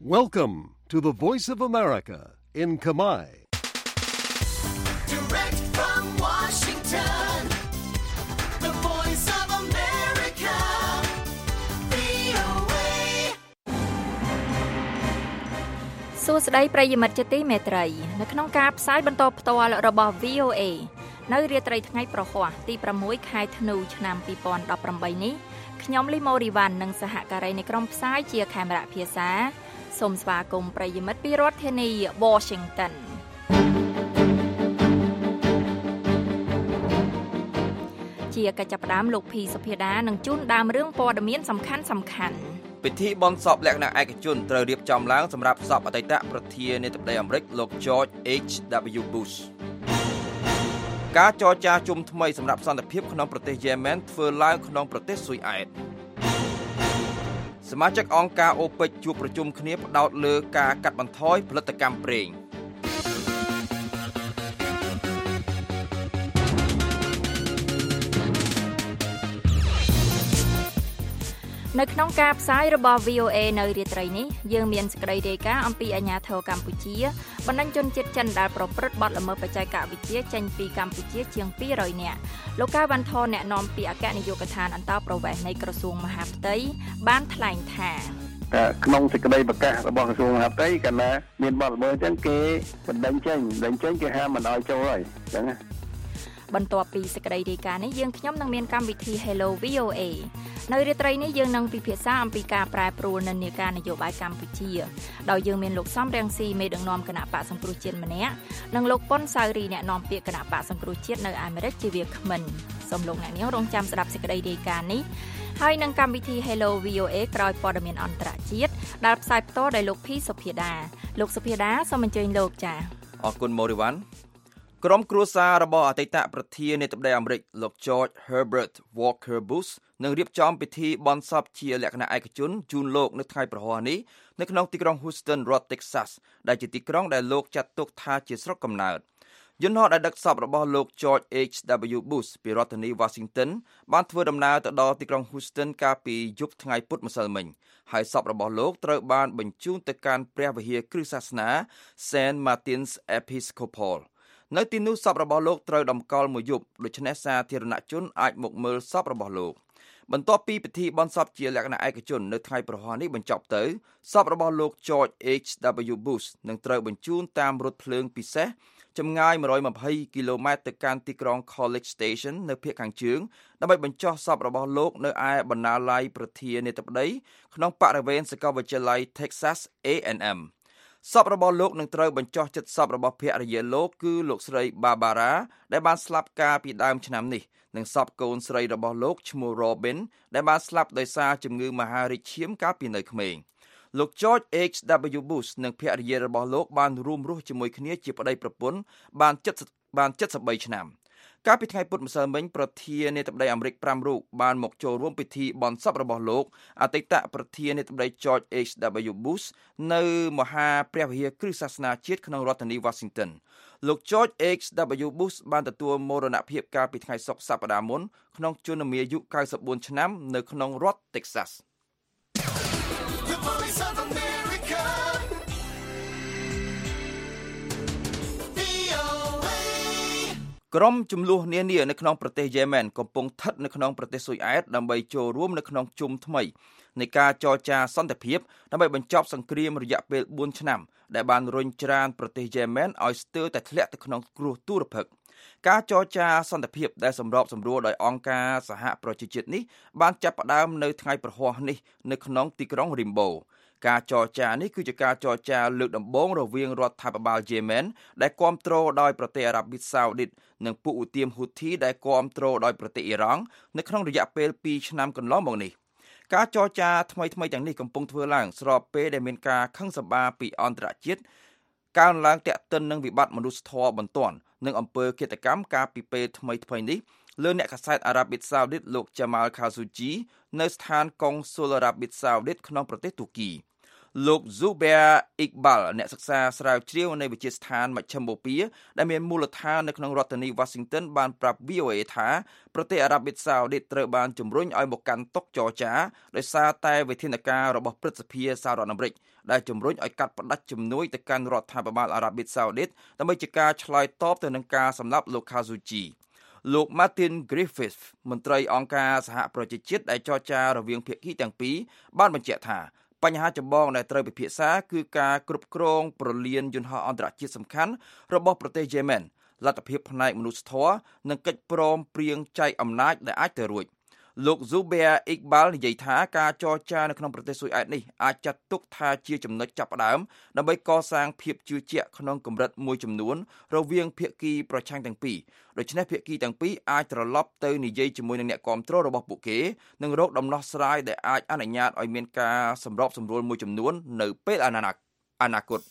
Welcome to the Voice of America in Khmer. Direct from Washington, the Voice of America, VOA. សួស្តីប្រិយមិត្តជាទីមេត្រីនៅក្នុងការផ្សាយបន្តផ្ទាល់របស់ VOA នៅរាត្រីថ្ងៃប្រហ័សទី6ខែធ្នូឆ្នាំ2018នេះខ្ញុំលីម៉ូរីវ៉ាន់និងសហការីនៃក្រុមផ្សាយជាខេមរៈភាសាសូមស្វាគមន៍ប្រិយមិត្តពីរដ្ឋធានី Washington ជាកិច្ចចាប់ផ្ដើមលោកភីសុភាដានឹងជូនដើមរឿងព័ត៌មានសំខាន់ពិធីបុណ្យសពលក្ខណៈឯកជនត្រូវរៀបចំឡើងសម្រាប់សពអតីតប្រធានាធិបតីអាមេរិកលោក George H.W. Bush ការចរចាជុំថ្មីសម្រាប់សន្តិភាពក្នុងប្រទេសយេម៉ែនធ្វើឡើងក្នុងប្រទេសស៊ុយអែតសមាជិកអង្គការអូពេចជួបប្រជុំគ្នាផ្ដោតលើការកាត់បន្ថយផលិតកម្មប្រេងនៅក្នុងការផ្សាយរបស់ VOA នៅរាត្រីនេះយើងមានសេចក្តីរាយការណ៍អំពីអាជ្ញាធរកម្ពុជាបណ្ដឹងជនជាតិចិនដែលប្រព្រឹត្តបទល្មើសបច្ចេកវិទ្យាចេញពីកម្ពុជាជាង200នាក់លោកកៅវ៉ាន់ថនអ្នកនាំពាក្យអគ្គនាយកដ្ឋានអន្តរប្រវេសន៍នៃក្រសួងមហាផ្ទៃបានថ្លែងថាក្នុងសេចក្តីប្រកាសរបស់ក្រសួងមហាផ្ទៃកាលណាមានបទល្មើសអញ្ចឹងគេបណ្ដឹងចេញគេហាមមិនឲ្យចូលហើយអញ្ចឹងបន្ទាប់ពីសេចក្តីរាយការណ៍នេះយើងខ្ញុំនឹងមានកម្មវិធី Hello VOA នៅរាត្រីនេះយើងនឹងពិភាក្សាអំពីការប្រែប្រួលនិន្នាការនយោបាយកម្ពុជាដោយយើងមានលោកសំរងស៊ីមេដឹកនាំគណៈបកសង្គ្រោះជាតិម្នាក់និងលោកប៉ុនសៅរីអ្នកនាំពាក្យគណៈបកសង្គ្រោះជាតិនៅអាមេរិកជាវាគ្មិនសូមលោកអ្នកនាងរងចាំស្ដាប់សេចក្តីរាយការណ៍នេះហើយនឹងកម្មវិធី Hello VOA ក្រោយព័ត៌មានអន្តរជាតិដែលផ្សាយផ្ទាល់ដោយលោកភីសុភាដាលោកសុភាដាសូមអញ្ជើញលោកចា៎អរគុណម៉ូរីវ៉ាន់ក្រុមគ្រួសាររបស់អតីតប្រធានាធិបតីអាមេរិកលោក George Herbert Walker Bush នឹងរៀបចំពិធីបុណ្យសពជាលក្ខណៈឯកជនជូនលោកនៅថ្ងៃប្រហ័សនេះនៅក្នុងទីក្រុង Houston រដ្ឋ Texas ដែលជាទីក្រុងដែលលោកចាត់ទុកថាជាស្រុកកំណើតយន្តហោះដែលដឹកសពរបស់លោក George H.W. Bush ពីរដ្ឋធានី Washington បានធ្វើដំណើរទៅដល់ទីក្រុង Houston កាលពីយប់ថ្ងៃពុធម្សិលមិញហើយសពរបស់លោកត្រូវបានបញ្ជូនទៅកាន់ព្រះវិហារគ្រឹស្តសាសនា St. Martin's Episcopalនៅទីនោះសពរបស់លោកត្រូវតម្កល់មួយយប់ដូច្នេះសាធារណជនអាចមកមើលសពរបស់លោកបន្ទាប់ពីពិធីបុណ្យសពជាលក្ខណៈឯកជននៅថ្ងៃប្រហ័សនេះបញ្ចប់ទៅសពរបស់លោក George H.W. Bush នឹងត្រូវបញ្ជូនតាមរថភ្លើងពិសេសចម្ងាយ120គីឡូម៉ែត្រទៅកាន់ទីក្រុង College Station នៅភាគខាងជើងដើម្បីបញ្ចុះសពរបស់លោកនៅឯបណ្ណាល័យប្រធានាធិបតីក្នុងបរិវេណសាកលវិទ្យាល័យ Texas A&Mសពរបស់លោកនឹងត្រូវបញ្ចុះចិត្តសពរបស់ភរិយាលោកគឺលោកស្រី Barbara ដែលបានស្លាប់កាលពីដើមឆ្នាំនេះនិងសពកូនស្រីរបស់លោកឈ្មោះ Robin ដែលបានស្លាប់ដោយសារជំងឺមហារីកឈាមកាលពីនៅក្មេងលោក George H.W. Bush និងភរិយារបស់លោកបានរួមរស់ជាមួយគ្នាជាប្តីប្រពន្ធបាន73ឆ្នាំកាលពីថ្ងៃពុធម្សិលមិញប្រធានាធិបតីអាមេរិក5រូបបានមកចូលរួមពិធីបុណ្យសពរបស់លោកអតីតប្រធានាធិបតី George H.W. Bush នៅមហាព្រះវិហារគ្រឹស្តសាសនាជាតិក្នុងរដ្ឋធានី Washington លោក George H.W. Bush បានទទួលមរណភាពកាលពីថ្ងៃសុក្រសប្តាហ៍មុនក្នុងជន្មាយុ94ឆ្នាំនៅក្នុងរដ្ឋ Texasក្រុមចំនួននានានៅក្នុងប្រទេសយេម៉ែនកំពុងស្ថិតនៅក្នុងប្រទេសស៊ុយអែតដើម្បីចូលរួមនៅក្នុងជុំថ្មីនៃការចរចាសន្តិភាពដើម្បីបញ្ចប់សង្គ្រាមរយៈពេល4ឆ្នាំដែលបានរុញច្រានប្រទេសយេម៉ែនឲ្យស្ទើរតែធ្លាក់ទៅក្នុងគ្រោះទុរភិក្សការចរចាសន្តិភាពដែលសម្របសម្រួលដោយអង្គការសហប្រជាជាតិនេះបានចាប់ផ្ដើមនៅថ្ងៃប្រហ័សនេះនៅក្នុងទីក្រុងរីមបូការចរចានេះគឺជាការចរចាលើកដំបូងរវាងរដ្ឋាភិបាលយេម៉ែនដែលគាំទ្រដោយប្រទេសអារ៉ាប៊ីសាអូឌីតនិងពួកឧទាមហ៊ូធីដែលគាំទ្រដោយប្រទេសអ៊ីរ៉ង់នៅក្នុងរយៈពេល2ឆ្នាំកន្លងមកនេះការចរចាថ្មីៗទាំងនេះកំពុងធ្វើឡើងស្របពេលដែលមានការខឹងសម្បារពីអន្តរជាតិកើនឡើងទាក់ទិននឹងវិបត្តិមនុស្សធម៌បន្ទាន់និងអំពើឃាតកម្មកាលពីពេលថ្មីៗនេះលើអ្នកកាសែតអារ៉ាប៊ីសាអូឌីតលោក Jamal Khashoggi នៅស្ថានកុងស៊ុលអារ៉ាប៊ីសាអូឌីតក្នុងប្រទេសទូគីលោក Zubair Iqbal អ្នកសិក្សាស្រាវជ្រាវនៃវិទ្យាស្ថានមជ្ឈមបូព៌ាដែលមានមូលដ្ឋាននៅក្នុងរដ្ឋធានី Washington បានប្រាប់ VOA ថាប្រទេសអារ៉ាប៊ីសាអូឌីតត្រូវបានជំរុញឲ្យមកកាន់តុចរចាដោយសារតែវិធានការរបស់ព្រឹទ្ធសភាសហរដ្ឋអាមេរិកដែលជំរុញឲ្យកាត់ផ្តាច់ជំនួយទៅកាន់រដ្ឋាភិបាលអារ៉ាប៊ីសាអូឌីតដើម្បីជាការឆ្លើយតបទៅនឹងការសម្លាប់លោក Khashoggi លោក Martin Griffiths មន្ត្រីអង្គការសហប្រជាជាតិដែលចរចារវាងភាគីទាំងពីរបានបញ្ជាក់ថាបញ្ហាចម្បងដែលត្រូវពិភាក្សាគឺការគ្រប់គ្រងព្រលានយន្តហោះអន្តរជាតិសំខាន់របស់ប្រទេសយេម៉ែនលទ្ធភាពផ្នែកមនុស្សធម៌និងកិច្ចព្រមព្រៀងចែកអំណាចដែលអាចទៅរួចលោក Zubair Iqbal និយាយថាការចរចានៅក្នុងប្រទេសស៊ុយអែតនេះអាចចាត់ទុកថាជាចំណុចចាប់ផ្ដើមដើម្បីកសាងភាពជឿជាក់ក្នុងកម្រិតមួយចំនួនរវាងភាគីប្រឆាំងទាំងពីរដូច្នេះភាគីទាំងពីរអាចត្រឡប់ទៅនិយាយជាមួយនឹងអ្នកគាំទ្ររបស់ពួកគេនិងរកដំណោះស្រាយដែលអាចអនុញ្ញាតឲ្យមានការសម្របសម្រួលមួយចំនួននៅពេលអនាគត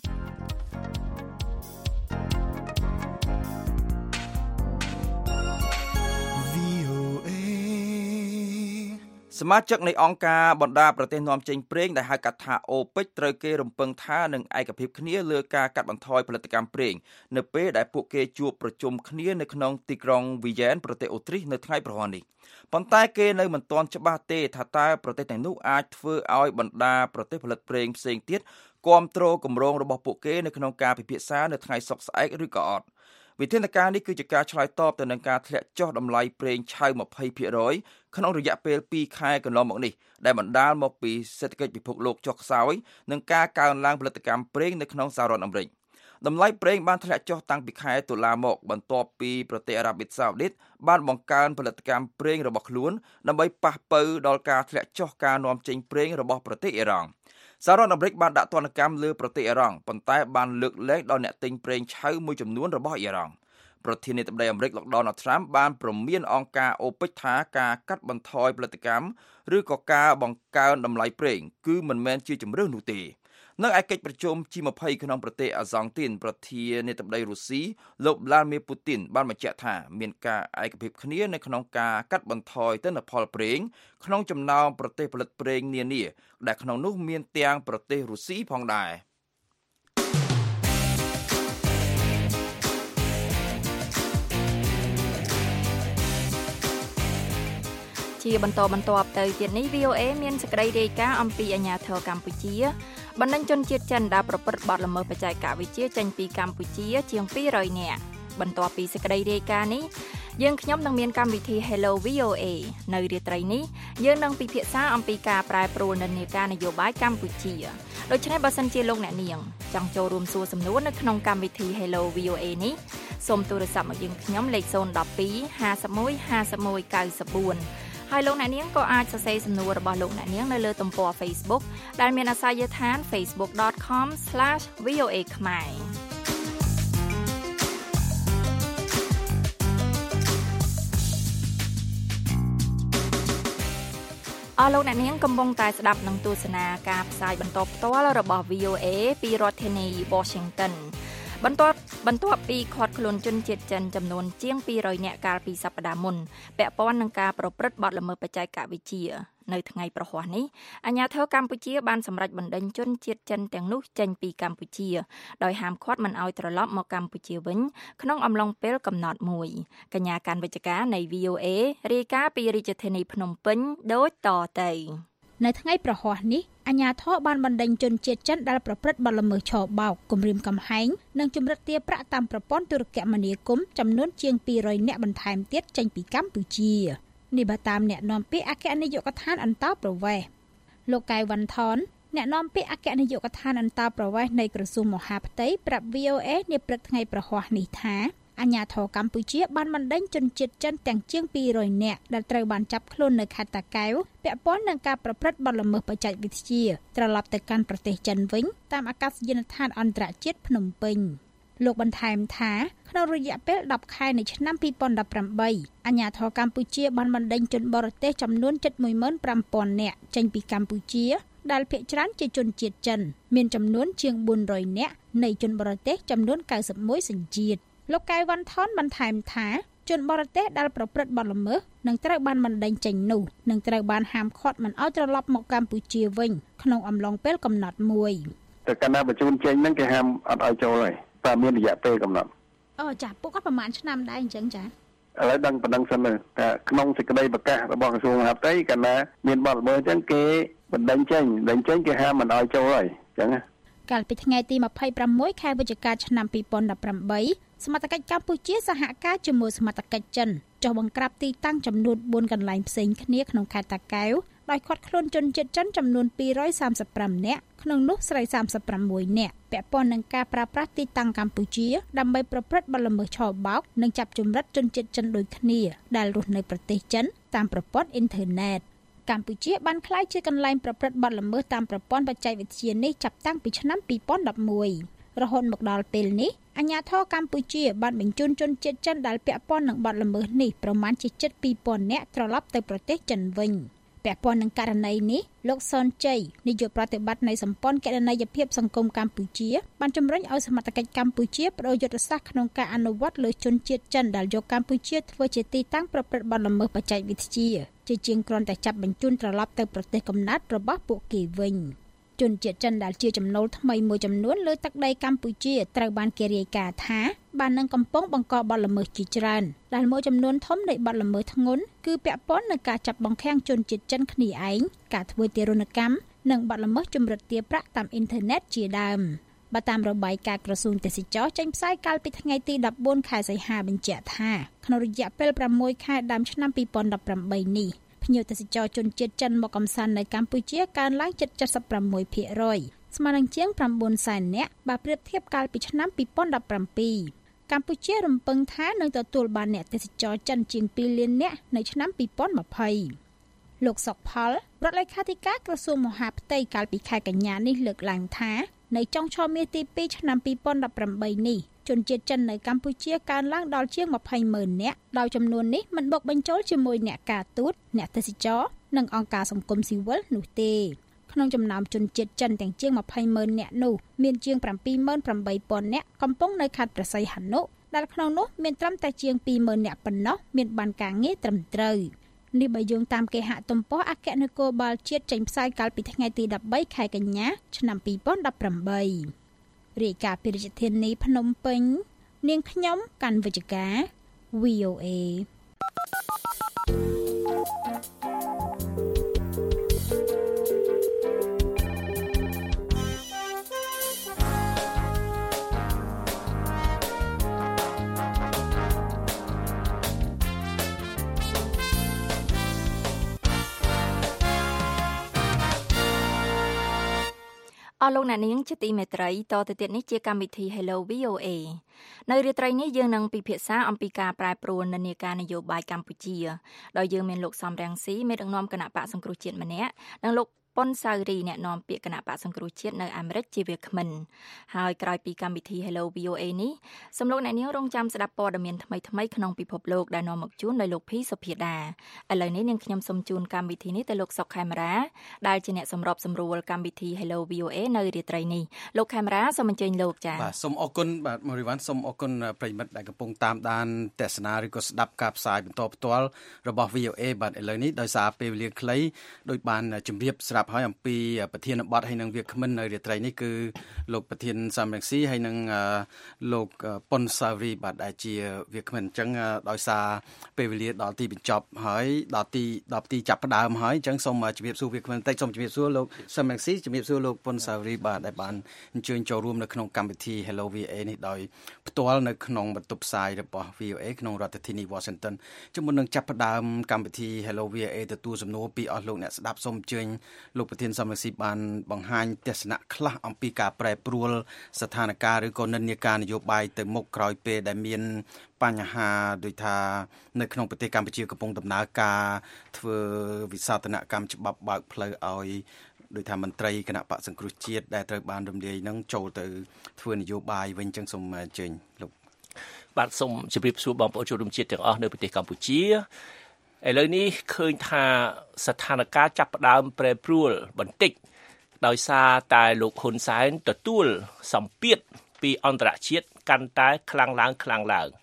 សមាជិកនៃអង្គការបណ្ដាប្រទេសនាំចេញប្រេងដែលហៅកាត់ថា OPEC ត្រូវគេរំពឹងថានឹងឯកភាពគ្នាលើការកាត់បន្ថយផលិតកម្មប្រេងនៅពេលដែលពួកគេជួបប្រជុំគ្នានៅក្នុងទីក្រុង Vienna ប្រទេសអូទ្រីសនៅថ្ងៃប្រហ័ននេះប៉ុន្តែគេនៅមិនទាន់ច្បាស់ទេថាតើប្រទេសទាំងនោះអាចធ្វើឲ្យបណ្ដាប្រទេសផលិតប្រេងផ្សេងទៀតគាំទ្រគម្រោងរបស់ពួកគេនៅក្នុងការពិភាក្សានៅថ្ងៃសុក្រស្អែកឬក៏អត់វិធានការនេះគឺជាការឆ្លើយតបទៅនឹងការធ្លាក់ចុះតម្លៃប្រេងឆៅ 20% ក្នុងរយៈពេល2ខែកន្លងមកនេះដែលបណ្ដាលមកពីសេដ្ឋកិច្ចពិភពលោកចុះខ្សោយនិងការកើនឡើងផលិតកម្មប្រេងនៅក្នុងសហរដ្ឋអាមេរិកតម្លៃប្រេងបានធ្លាក់ចុះតាំងពីខែតុលាមកបន្ទាប់ពីប្រទេសអារ៉ាប៊ីសាអូឌីតបានបង្កើនផលិតកម្មប្រេងរបស់ខ្លួនដើម្បីប៉ះប៉ូវដល់ការធ្លាក់ចុះការនាំចេញប្រេងរបស់ប្រទេសអ៊ីរ៉ង់សហរដ្ឋអាមេរិកបានដាក់ទណ្ឌកម្មលើប្រទេសអ៊ីរ៉ង់ប៉ុន្តែបានលើកលែងដល់អ្នកទិញប្រេងឆៅមួយចំនួនរបស់អ៊ីរ៉ង់ប្រធានាធិបតីអាមេរិកលោក Donald Trump បានព្រមានអង្គការ OPEC ថាការកាត់បន្ថយផលិតកម្មឬក៏ការបង្កើនតម្លៃប្រេងគឺមិនមែនជាជម្រើសនោះទេនៅឯកិច្ចប្រជុំ G20 ក្នុងប្រទេសអាហ្សង់ទីនប្រធានាធិបតីរុស្ស៊ីលោក Vladimir Putin បានបញ្ជាក់ថាមានការឯកភាពគ្នានៅក្នុងការកាត់បន្ថយទិន្នផលប្រេងក្នុងចំណោមប្រទេសផលិតប្រេងនានាដែលក្នុងនោះមានទាំងប្រទេសរុស្ស៊ីផងដែរជាបន្តទៅទៀតនេះ VOA មានសេចក្តីរាយការណ៍អំពីអាញាធរកម្ពុជាបណ្ដឹងជនជាតិចិនដែលប្រព្រឹត្តបទល្មើសបច្ចេកវិទ្យាចេញពីកម្ពុជាជាង200នាក់បន្ទាប់ពីសេចក្តីរាយការណ៍នេះយើងខ្ញុំនឹងមានកម្មវិធី Hello VOA នៅរាត្រីនេះយើងនឹងពិភាក្សាអំពីការប្រែប្រួលនិន្នាការនយោបាយកម្ពុជាដូច្នេះបើសិនជាលោកអ្នកនាងចង់ចូលរួមសួរសំណួរនៅក្នុងកម្មវិធី Hello VOA នេះសូមទូរស័ព្ទមកយើងខ្ញុំលេខ012 51 51 94ហើយលោកអ្នកនាងក៏អាចសរសេរសំណួររបស់លោកអ្នកនាងនៅលើទំព័រ Facebook ដែលមានអាសយដ្ឋាន facebook.com/voa ខ្មែរអស់លោកអ្នកនាងកំពុងតែស្ដាប់នឹងទស្សនាការផ្សាយបន្តផ្ទាល់របស់ VOA ពីរដ្ឋធានី Washington បន្ទាប់ពីឃាត់ខ្លួនជនជាតិចិនចំនួនជាង200នាក់កាលពីសប្តាហ៍មុនពាក់ព័ន្ធនឹងការប្រព្រឹត្តបទល្មើសបច្ចេកវិទ្យានៅថ្ងៃប្រហ័សនេះអាជ្ញាធរកម្ពុជាបានសម្រេចបណ្តេញជនជាតិចិនទាំងនោះចេញពីកម្ពុជាដោយហាមឃាត់មិនឲ្យត្រឡប់មកកម្ពុជាវិញក្នុងអំឡុងពេលកំណត់មួយកញ្ញាកាន់វិជ្ជការនៃ VOA រាយការណ៍ពីរាជធានីភ្នំពេញដូចតទៅនៅថ្ងៃប្រហ័សនេះអាជ្ញាធរបានបណ្តេញជនជាតិចិនដែលប្រព្រឹត្តបទល្មើសឆបោកគំរាមកំហែងនិងជំរិតទារប្រាក់តាមប្រព័ន្ធទូរគមនាគមន៍ចំនួនជាង200នាក់បន្ថែមទៀតចេញពីកម្ពុជានេះបើតាមអ្នកនាំពាក្យអគ្គនាយកដ្ឋានអន្តរប្រវេសន៍លោកកៅវ៉ាន់ថនអ្នកនាំពាក្យអគ្គនាយកដ្ឋានអន្តរប្រវេសន៍នៃក្រសួងមហាផ្ទៃប្រាប់ VOA នាព្រឹកថ្ងៃប្រហ័សនេះថាអាជ្ញាធរកម្ពុជាបានបណ្តេញជនជាតិចិនទាំងជាង200នាក់ដែលត្រូវបានចាប់ខ្លួននៅខេត្តតាកែវពាក់ព័ន្ធនឹងការប្រព្រឹត្តបទល្មើសបច្ចេកវិទ្យាត្រឡប់ទៅកាន់ប្រទេសចិនវិញតាមអាកាសយានដ្ឋានអន្តរជាតិភ្នំពេញលោកបន្ថែមថាក្នុងរយៈពេល10ខែនៃឆ្នាំ2018អាជ្ញាធរកម្ពុជាបានបណ្តេញជនបរទេសចំនួន 715,000 នាក់ចេញពីកម្ពុជាដែលភាគច្រើនជាជនជាតិចិនមានចំនួនជាង400នាក់នៃជនបរទេសចំនួន91សញ្ជាតិលោកកៅវ៉ាន់ថនបន្ថែមថាជនបរទេសដែលប្រព្រឹត្តបទល្មើសនឹងត្រូវបានបណ្តេញចេញនោះនឹងត្រូវបានហាមឃាត់មិនឲ្យត្រឡប់មកកម្ពុជាវិញក្នុងអំឡុងពេលកំណត់មួយតែកាលណាបញ្ជូនចេញហ្នឹងគេហាមអត់ឲ្យចូលហើយតែមានរយៈពេលកំណត់ចាពួកគាត់ប្រហែលឆ្នាំដែរអញ្ចឹងចាឥឡូវដឹងប៉ុណ្ណឹងសិនតែក្នុងសេចក្តីប្រកាសរបស់ក្រសួងមហាផ្ទៃកាលណាមានបទល្មើសអញ្ចឹងគេបណ្តេញចេញគេហាមមិនឲ្យចូលហើយអញ្ចឹងកាលពីថ្ងៃទី26ខែវិច្ឆិកាឆ្នាំ2018សមត្ថកិច្ចកម្ពុជាសហការជាមួយសមត្ថកិច្ចចិនចុះបង្ក្រាបទីតាំងចំនួន4កន្លែងផ្សេងគ្នាក្នុងខេត្តតាកែវដោយឃាត់ខ្លួនជនជាតិចិនចំនួន235នាក់ក្នុងនោះស្រី36នាក់ពាក់ព័ន្ធនឹងការប្រើប្រាស់ទីតាំងកម្ពុជាដើម្បីប្រព្រឹត្តបទល្មើសឆបោកនិងចាប់ជំរិតជនជាតិចិនដូចគ្នាដែលរស់នៅប្រទេសចិនតាមប្រព័ន្ធអ៊ីនធឺណិតកម្ពុជាបានក្លាយជាកន្លែងប្រព្រឹត្តបទល្មើសតាមប្រព័ន្ធបច្ចេកវិទ្យានេះចាប់តាំងពីឆ្នាំ2011រហូតមកដល់ពេលនេះអាជ្ញាធរកម្ពុជាបានបញ្ជូនជនជាតិចិនដែលពាក់ព័ន្ធនឹងបទល្មើសនេះប្រមាណជាជិត 2000 នាក់ត្រឡប់ទៅប្រទេសចិនវិញពាក់ព័ន្ធនឹងករណីនេះលោកសនជ័យនាយកប្រតិបត្តិនៃសម្ព័ន្ធគណនេយ្យភាពសង្គមកម្ពុជាបានជំរុញឲ្យសមត្ថកិច្ចកម្ពុជាបដូរយុទ្ធសាស្ត្រក្នុងការអនុវត្តលើជនជាតិចិនដែលយកកម្ពុជាធ្វើជាទីតាំងប្រព្រឹត្តបទល្មើសបច្ចេកវិទ្យាជាជាងគ្រាន់តែចាប់បញ្ជូនត្រឡប់ទៅប្រទេសកំណើតរបស់ពួកគេវិញជនជាតិចិនដែលជាចំណូលថ្មីមួយចំនួនលើទឹកដីកម្ពុជាត្រូវបានគេរាយការណ៍ថាបាននឹងកំពុងបង្កបទល្មើសជាច្រើនដែលមួយចំនួនធំនៃបទល្មើសធ្ងន់គឺពាក់ព័ន្ធនឹងការចាប់បង្ខាំងជនជាតិចិនគ្នាឯងការធ្វើទារុណកម្មនិងបទល្មើសជំរិតទារប្រាក់តាមអ៊ីនធឺណិតជាដើមបើតាមរបាយការណ៍ក្រសួងទេសចរចេញផ្សាយកាលពីថ្ងៃទី14ខែសីហាបញ្ជាក់ថាក្នុងរយៈពេល6ខែដើមឆ្នាំ2018នេះភ្ញៀវទេសចរជនជាតិចិនមកកំសាន្តនៅកម្ពុជាកើនឡើងជិត 76% ស្មើនឹងជាង 900,000 នាក់បើប្រៀបធៀបកាលពីឆ្នាំ2017កម្ពុជារំពឹងថានឹងទទួលបានអ្នកទេសចរចិនជាង 2 លាននាក់នៅឆ្នាំ2020លោកសុកផលរដ្ឋលេខាធិការក្រសួងមហាផ្ទៃកាលពីខែកញ្ញានេះលើកឡើងថានៅចុងឆមាសទី2ឆ្នាំ2018នេះជនជាតិចិននៅកម្ពុជាកើនឡើងដល់ជាង 20,000 នាក់ដោយចំនួននេះមិនបូកបញ្ចូលជាមួយអ្នកការទូតអ្នកទេសចរនិងអង្គការសង្គមស៊ីវិលនោះទេក្នុងចំណោមជនជាតិចិនទាំងជាង 20,000 នាក់នោះមានជាង 78,000 នាក់កំពុងនៅខេត្តព្រះសីហនុដែលក្នុងនោះមានត្រឹមតែជាង 20,000 នាក់ប៉ុណ្ណោះមានបានការងារត្រឹមត្រូវនេះបើយោងតាមគេហទំព័រអគ្គនគរបាលជាតិចេញផ្សាយកាលពីថ្ងៃទី13ខែកញ្ញាឆ្នាំ2018រាយការណ៍ពីរាជធានីភ្នំពេញនាងខ្ញុំកាន់វិជ្ជការ VOA អស់លោកអ្នកនាងជាទីមេត្រីតទៅទៀតនេះជាកម្មវិធី Hello VOA នៅរាត្រីនេះយើងនឹងពិភាក្សាអំពីការប្រែប្រួលនិន្នាការនយោបាយកម្ពុជាដោយយើងមានលោកសំរងស៊ីមេដឹកនាំគណៈបកសង្គ្រោះជាតិម្នាក់និងលោកប៉ុនសាវរីអ្នកនាំពាក្យគណៈបកសង្គ្រោះជាតិនៅអាមេរិកជាវាគ្មិនហើយក្រោយពីកម្មវិធី Hello VOA នេះសូមលោកអ្នកនាងរងចាំស្ដាប់ព័ត៌មានថ្មីៗក្នុងពិភពលោកដែលនាំមកជូនដោយលោកភីសុភាដាឥឡូវនេះនាងខ្ញុំសូមជូនកម្មវិធីនេះទៅលោកសុកខេមរាដែលជាអ្នកសម្របសម្រួលកម្មវិធី Hello VOA នៅរាត្រីនេះលោកខេមរាសូមអញ្ជើញលោកចា៎បាទសូមអរគុណបាទមរីវ៉ាន់សូមអរគុណប្រិមិត្តដែលកំពុងតាមដានទស្សនាឬក៏ស្ដាប់ការផ្សាយបន្តផ្ទាល់របស់ VOA បាទឥឡូវនេះដោយសារពេលវេលាខ្លីដោយបានជម្រាបស្រាប់ហើយអំពីប្រធានបទហើយនឹងវាគ្មិននៅរាត្រីនេះគឺលោកប្រធានសំរងស៊ីហើយនឹងលោកប៉ុនសាវរីបាទដែលជាវាគ្មិនអញ្ចឹងដោយសារពេលវេលាដល់ទីបញ្ចប់ហើយដល់ទីចាប់ផ្ដើមហើយអញ្ចឹងសូមជម្រាបសួរវាគ្មិនបន្តិចសូមជម្រាបសួរលោកសំរងស៊ីជម្រាបសួរលោកប៉ុនសាវរីបាទដែលបានអញ្ជើញចូលរួមនៅក្នុងកម្មវិធី Hello VOA នេះដោយផ្ទាល់នៅក្នុងបន្ទប់ផ្សាយរបស់ VOA ក្នុងរដ្ឋធានី Washington ជំមុននឹងចាប់ផ្ដើមកម្មវិធី Hello VOA ទទួលសំណួរពីអស់លោកអ្នកស្ដាប់សូមអញ្ជើញលោកប្រធានសំរងស៊ីបានបង្ហាញទស្សនៈខ្លះអំពីការប្រែប្រួលស្ថានភាពឬក៏និន្នាការនយោបាយទៅមុខក្រោយពេលដែលមានបញ្ហាដូចថានៅក្នុងប្រទេសកម្ពុជាកំពុងដំណើរការធ្វើវិសោធនកម្មច្បាប់បើកផ្លូវឲ្យដោយថាមន្ត្រីគណៈបកសង្គ្រោះជាតិដែលត្រូវបានរំលាយនឹងចូលទៅធ្វើនយោបាយវិញចឹងសូមអញ្ជើញលោកបាទសូមជម្រាបសួរបងប្អូនជនរួមជាតិទាំងអស់នៅប្រទេសកម្ពុជាឥឡូវនេះឃើញថាស្ថានភាពចាប់ផ្ដើមប្រែប្រួលបន្តិចដោយសារតែលោកហ៊ុនសែនទទួលសម្ពាធពីអន្តរជាតិកាន់តែខ្លាំងឡើង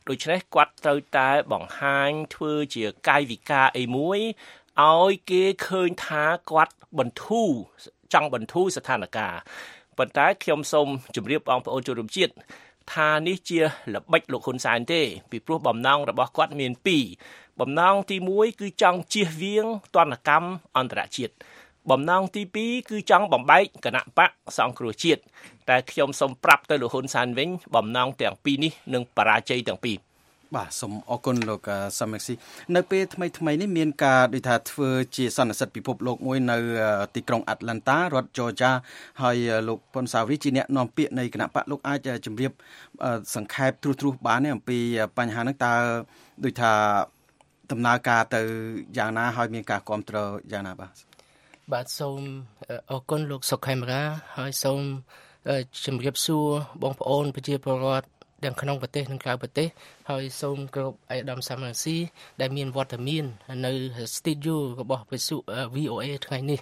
ដូច្នេះគាត់ត្រូវតែបង្ហាញធ្វើជាកាយវិការអីមួយឲ្យគេឃើញថាគាត់ចង់បន្ធូរស្ថានភាពប៉ុន្តែខ្ញុំសូមជម្រាបបងប្អូនជនរួមជាតិថានេះជាល្បិចលោកហ៊ុនសែនទេពីព្រោះបំណងរបស់គាត់មាន2បំណងទី1គឺចង់ជៀសវាងទណ្ឌកម្មអន្តរជាតិបំណងទី2គឺចង់បំបែកគណៈបកសង្គ្រោះជាតិតែខ្ញុំសូមប្រាប់ទៅលោកហ៊ុនសែនវិញបំណងទាំងពីរនេះនឹងបរាជ័យទាំងពីរបាទសូមអរគុណលោកសំមេស៊ីនៅពេលថ្មីនេះមានការដូចថាធ្វើជាសន្និសីទពិភពលោកមួយនៅទីក្រុង Atlanta រដ្ឋ Georgia ហើយលោកប៉ុនសាវីជាអ្នកនាំពាក្យនៃគណៈបកលោកអាចជម្រាបសង្ខេបទ្រុសបានទេអំពីបញ្ហាហ្នឹងតើដូចថាដំណើរការទៅយ៉ាងណាហើយមានការគ្រប់គ្រងយ៉ាងណាបាទសូមអរគុណលោកសុខេមរាហើយសូមជម្រាបសួរបងប្អូនប្រជាពលរដ្ឋទាំងក្នុងប្រទេសនិងក្រៅប្រទេសហើយសូមគោរពអាយដាមសាមរងស៊ីដែលមានវត្តមាននៅស្ទូឌីយោរបស់វិទ្យុ VOA ថ្ងៃនេះ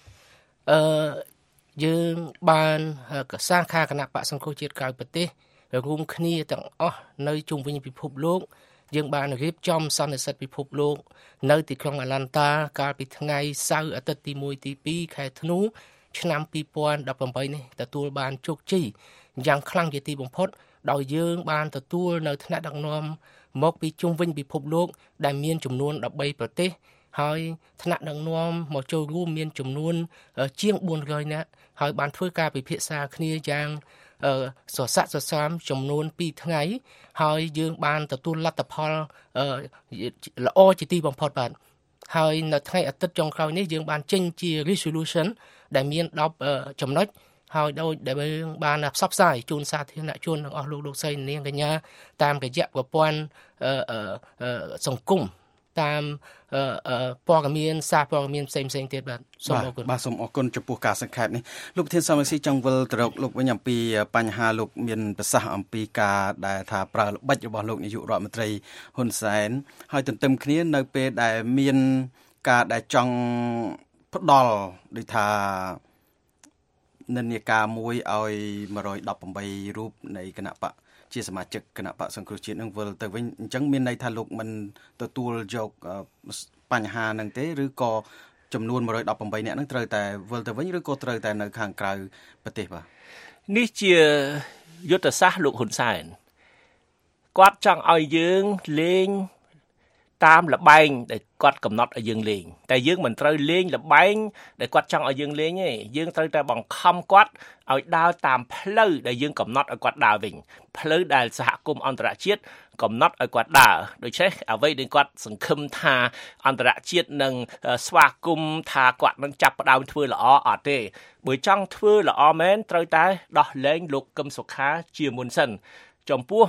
យើងបានសាខាគណៈបកសង្គ្រោះជាតិក្រៅប្រទេសរួមគ្នាទាំងអស់នៅជុំវិញពិភពលោកយើងបានរៀបចំសន្និសីទពិភពលោកនៅទីក្រុង Atlanta កាលពីថ្ងៃសៅរ៍អាទិត្យទី1ទី2ខែធ្នូឆ្នាំ2018នេះទទួលបានជោគជ័យយ៉ាងខ្លាំងជាទីបំផុតដោយយើងបានទទួលនៅថ្នាក់ដឹកនាំមកពីជុំវិញពិភពលោកដែលមានចំនួន13ប្រទេសហើយថ្នាក់ដឹកនាំមកចូលរួមមានចំនួនជាង400នាក់ហើយបានធ្វើការពិភាក្សាគ្នាយ៉ាងសរស័ក្តិសស្រាំចំនួន2ថ្ងៃហើយយើងបានទទួលលទ្ធផលល្អជាទីបំផុតបាទហើយនៅថ្ងៃអាទិត្យចុងក្រោយនេះយើងបានចេញជា resolution ដែលមាន10ចំណុចហើយដោយដែលបានផ្សព្វផ្សាយជូនសាធារណជនទាំងអស់លោកស្រីនាងកញ្ញាតាមរយៈប្រព័ន្ធសង្គមតាមព័ត៌មានសារព័ត៌មានផ្សេងៗទៀតបាទសូមអរគុណបាទសូមអរគុណចំពោះការសង្ខេបនេះលោកប្រធានសមាជិកចង់វិលទៅរកលោកវិញអំពីបញ្ហាលោកមានប្រសាសន៍អំពីការដែលថាប្រើល្បិចរបស់លោកនាយករដ្ឋមន្ត្រីហ៊ុនសែនហើយទន្ទឹមគ្នានៅពេលដែលមានការដែលចង់ផ្ដល់ដូចថានិន្នាការមួយឲ្យ118រូបនៃគណៈបកជាសមាជិកគណៈបកសង្គ្រោះជាតិនឹងវិលទៅវិញអញ្ចឹងមានន័យថាលោកមិនទទួលយកបញ្ហាហ្នឹងទេឬក៏ចំនួន118នាក់ហ្នឹងត្រូវតែវិលទៅវិញឬក៏ត្រូវតែនៅខាងក្រៅប្រទេសបាទនេះជាយុទ្ធសាស្ត្រលោកហ៊ុនសែនគាត់ចង់ឲ្យយើងលេងតាមលបែងដែលគាត់កំណត់ឲ្យយើងលេងតែយើងមិនត្រូវលេងលបែងដែលគាត់ចង់ឲ្យយើងលេងទេយើងត្រូវតែបង្ខំគាត់ឲ្យដើរតាមផ្លូវដែលយើងកំណត់ឲ្យគាត់ដើរវិញផ្លូវដែលសហគមន៍អន្តរជាតិកំណត់ឲ្យគាត់ដើរដូច្នេះអ្វីដែលគាត់សង្ឃឹមថាអន្តរជាតិនឹងស្វាគមន៍ថាគាត់នឹងចាប់ផ្ដើមធ្វើល្អអត់ទេបើចង់ធ្វើល្អមែនត្រូវតែដោះលែងលោកកឹមសុខាជាមុនសិនចំពោះ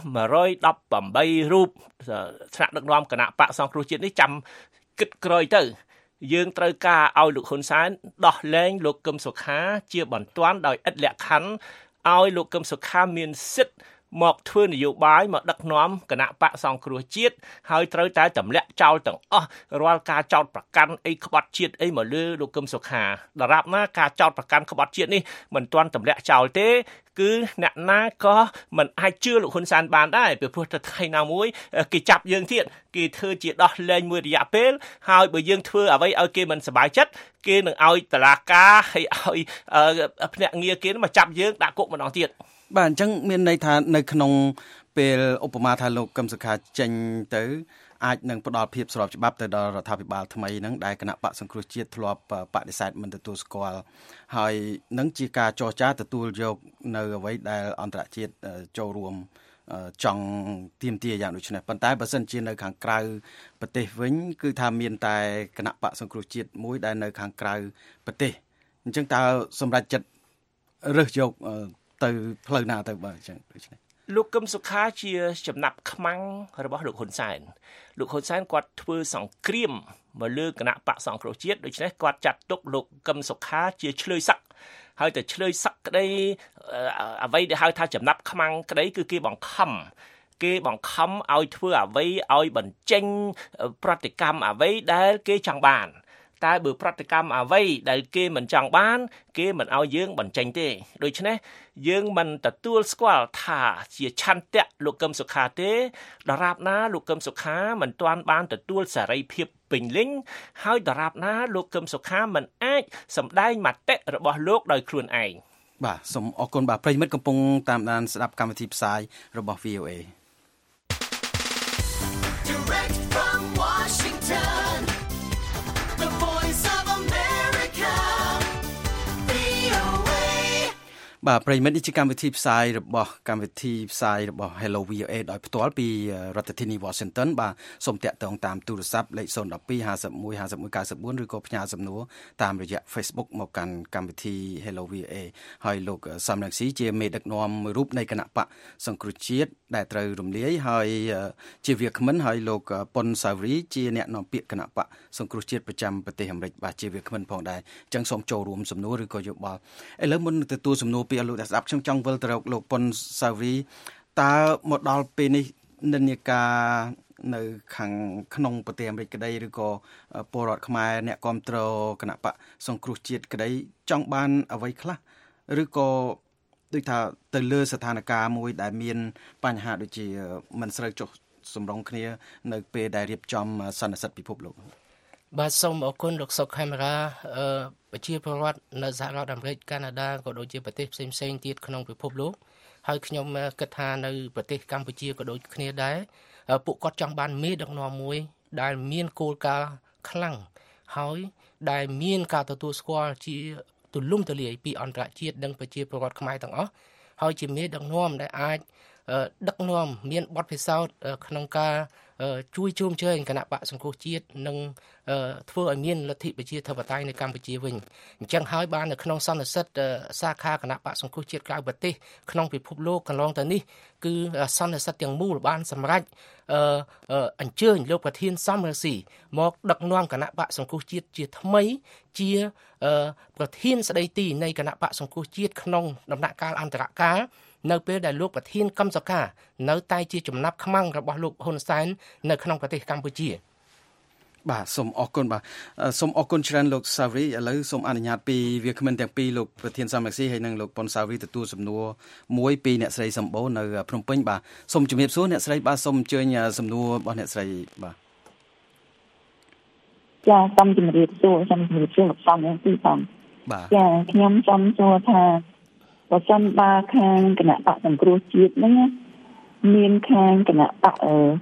118រូបថ្នាក់ដឹកនាំគណៈបកសង្គ្រោះជាតិនេះចាំគិតក្រោយទៅយើងត្រូវការឲ្យលោកហ៊ុនសែនដោះលែងលោកកឹមសុខាជាបន្ទាន់ដោយឥតលក្ខខណ្ឌឲ្យលោកកឹមសុខាមានសិទ្ធិមកធ្វើនយោបាយមកដឹកនាំគណៈបកសង្គ្រោះជាតិហើយត្រូវតែទម្លាក់ចោលទាំងអស់រាល់ការចោទប្រកាន់អីក្បត់ជាតិអីមកលើលោកកឹមសុខាដរាបណាការចោទប្រកាន់ក្បត់ជាតិនេះមិនទាន់ទម្លាក់ចោលទេគឺអ្នកណាក៏មិនអាចជឿលោកហ៊ុនសែនបានដែរពីព្រោះតែថ្ងៃណាមួយគេចាប់យើងទៀតគេធ្វើជាដោះលែងមួយរយៈពេលហើយបើយើងធ្វើអ្វីឲ្យគេមិនសប្បាយចិត្តគេនឹងឲ្យតុលាការហើយឲ្យភ្នាក់ងារគេមកចាប់យើងដាក់គុកម្ដងទៀតបាទអញ្ចឹងមានន័យថានៅក្នុងពេលឧបមាថាលោកកឹមសុខាចេញទៅអាចនឹងផ្ដល់ភាពស្របច្បាប់ទៅដល់រដ្ឋាភិបាលថ្មីហ្នឹងដែលគណៈបកសង្គ្រោះជាតិធ្លាប់បដិសេធមិនទទួលស្គាល់ហើយនឹងជាការចរចាទទួលយកនៅអ្វីដែលអន្តរជាតិចូលរួមចង់ទាមទារយ៉ាងដូចនេះប៉ុន្តែបើសិនជានៅខាងក្រៅប្រទេសវិញគឺថាមានតែគណៈបកសង្គ្រោះជាតិមួយដែលនៅខាងក្រៅប្រទេសអញ្ចឹងតើសម្រាប់ចិត្តរើសយកទៅផ្លូវណាទៅបើអញ្ចឹងដូចនេះលោកកឹមសុខាជាចំណាប់ខ្មាំងរបស់លោកហ៊ុនសែនលោកហ៊ុនសែនគាត់ធ្វើសង្គ្រាមមកលើគណៈបកសង្គ្រោះជាតិដូច្នេះគាត់ចាត់ទុកលោកកឹមសុខាជាឆ្លើយសឹកហើយតែឆ្លើយសឹកក្តីអ្វីដែលហៅថាចំណាប់ខ្មាំងក្តីគឺគេបង្ខំឲ្យធ្វើអ្វីឲ្យបញ្ចេញប្រតិកម្មអ្វីដែលគេចង់បានតែបើប្រតិកម្មអ្វីដែលគេមិនចង់បានគេមិនឲ្យយើងបញ្ចេញទេដូច្នេះយើងមិនទទួលស្គាល់ថាជាឆន្ទៈលោកកឹមសុខាទេដរាបណាលោកកឹមសុខាមិនទាន់បានទទួលសេរីភាពពេញលេញហើយដរាបណាលោកកឹមសុខាមិនអាចសម្ដែងមតិរបស់លោកដោយខ្លួនឯងបាទសូមអរគុណបាទប្រិយមិត្តកំពុងតាមដានស្ដាប់កម្មវិធីផ្សាយរបស់ VOA Direct from Washington, the voice of America, VOA. បាទប្រិយមិត្តនេះជាកម្មវិធីផ្សាយរបស់Hello VOA ដោយផ្ទាល់ពីរដ្ឋធានី Washington បាទសូមតាក់ទងតាមទូរស័ព្ទលេខ012 51 51 94ឬក៏ផ្ញើសំណួរតាមរយៈ Facebook មកកាន់កម្មវិធី Hello VOA ហើយលោកសំរងស៊ីជាមេដឹកនាំមួយរូបនៃគណៈបកសង្គ្រោះជាតិដែលត្រូវរំលាយហើយជាវាគ្មិនហើយលោកប៉ុនសាវរីជាអ្នកនាំពាក្យគណៈបកសង្គ្រោះជាតិប្រចាំប្រទេសអាមេរិកបាទជាវាគ្មិនផងដែរអញ្ចឹងសូមចូលរួមសំណួរឬក៏យោបល់ឥឡូវមុនទទួលសំណួរពីលោកដែលស្ដាប់ខ្ញុំចង់វិលទៅរកលោកប៉ុនសាវរីតើមកដល់ពេលនេះនិន្នាការនៅខាងក្នុងប្រទេសអាមេរិកក្តីឬក៏ពលរដ្ឋខ្មែរអ្នកគាំទ្រគណៈបកសង្គ្រោះជាតិក្តីចង់បានអ្វីខ្លះឬក៏ដូចថាទៅលើស្ថានភាពមួយដែលមានបញ្ហាដូចជាមិនស្រូវចុះសម្រុងគ្នានៅពេលដែលរៀបចំសន្និសីទពិភពលោកបាទសូមអរគុណលោកសុកខេមរាប្រជាពលរដ្ឋនៅសហរដ្ឋអាមេរិកកាណាដាក៏ដូចជាប្រទេសផ្សេងៗទៀតក្នុងពិភពលោកហើយខ្ញុំគិតថានៅប្រទេសកម្ពុជាក៏ដូចគ្នាដែរពួកគាត់ចង់បានមេដឹកនាំមួយដែលមានគោលការណ៍ខ្លាំងហើយដែលមានការទទួលស្គាល់ជាទូលំទូលាយពីអន្តរជាតិនិងប្រជាពលរដ្ឋខ្មែរទាំងអស់ហើយជាមេដឹកនាំដែលអាចដឹកនាំមានបទពិសោធន៍ក្នុងការជួយជ្រោមជ្រែងគណៈបកសង្គ្រោះជាតិនិងធ្វើឲ្យមានលទ្ធិប្រជាធិបតេយ្យនៅកម្ពុជាវិញអញ្ចឹងហើយបាននៅក្នុងសន្និសីទសាខាគណៈបកសង្គ្រោះជាតិក្រៅប្រទេសក្នុងពិភពលោកកន្លងទៅនេះគឺសន្និសីទទាំងមូលបានសម្រេចអញ្ជើញលោកប្រធានសំរងស៊ីមកដឹកនាំគណៈបកសង្គ្រោះជាតិជាថ្មីជាប្រធានស្ដីទីនៃគណៈបកសង្គ្រោះជាតិក្នុងដំណាក់កាលអន្តរកាលនៅពេលដែលលោកប្រធានកឹមសុខានៅតែជាចំណាប់ខ្មាំងរបស់លោកហ៊ុនសែននៅក្នុងប្រទេសកម្ពុជាបាទសូមអរគុណបាទសូមអរគុណច្រើនលោកសាវរីឥឡូវសូមអនុញ្ញាតពីវាគ្មិនទាំងពីរលោកប្រធានសំរងស៊ីហើយនិងលោកប៉ុនសាវរីទទួលសំណួរមួយពីអ្នកស្រីសម្បូរនៅភ្នំពេញបាទសូមជំរាបសួរអ្នកស្រីបាទសូមអញ្ជើញសំណួររបស់អ្នកស្រីបាទចាសូមជំរាបសួរលោកសំរងស៊ីផងបាទចាខ្ញុំសូមសួរថាបើសិនបើខាងគណៈបកសង្គ្រោះជាតិហ្នឹងមានខាងគណៈបក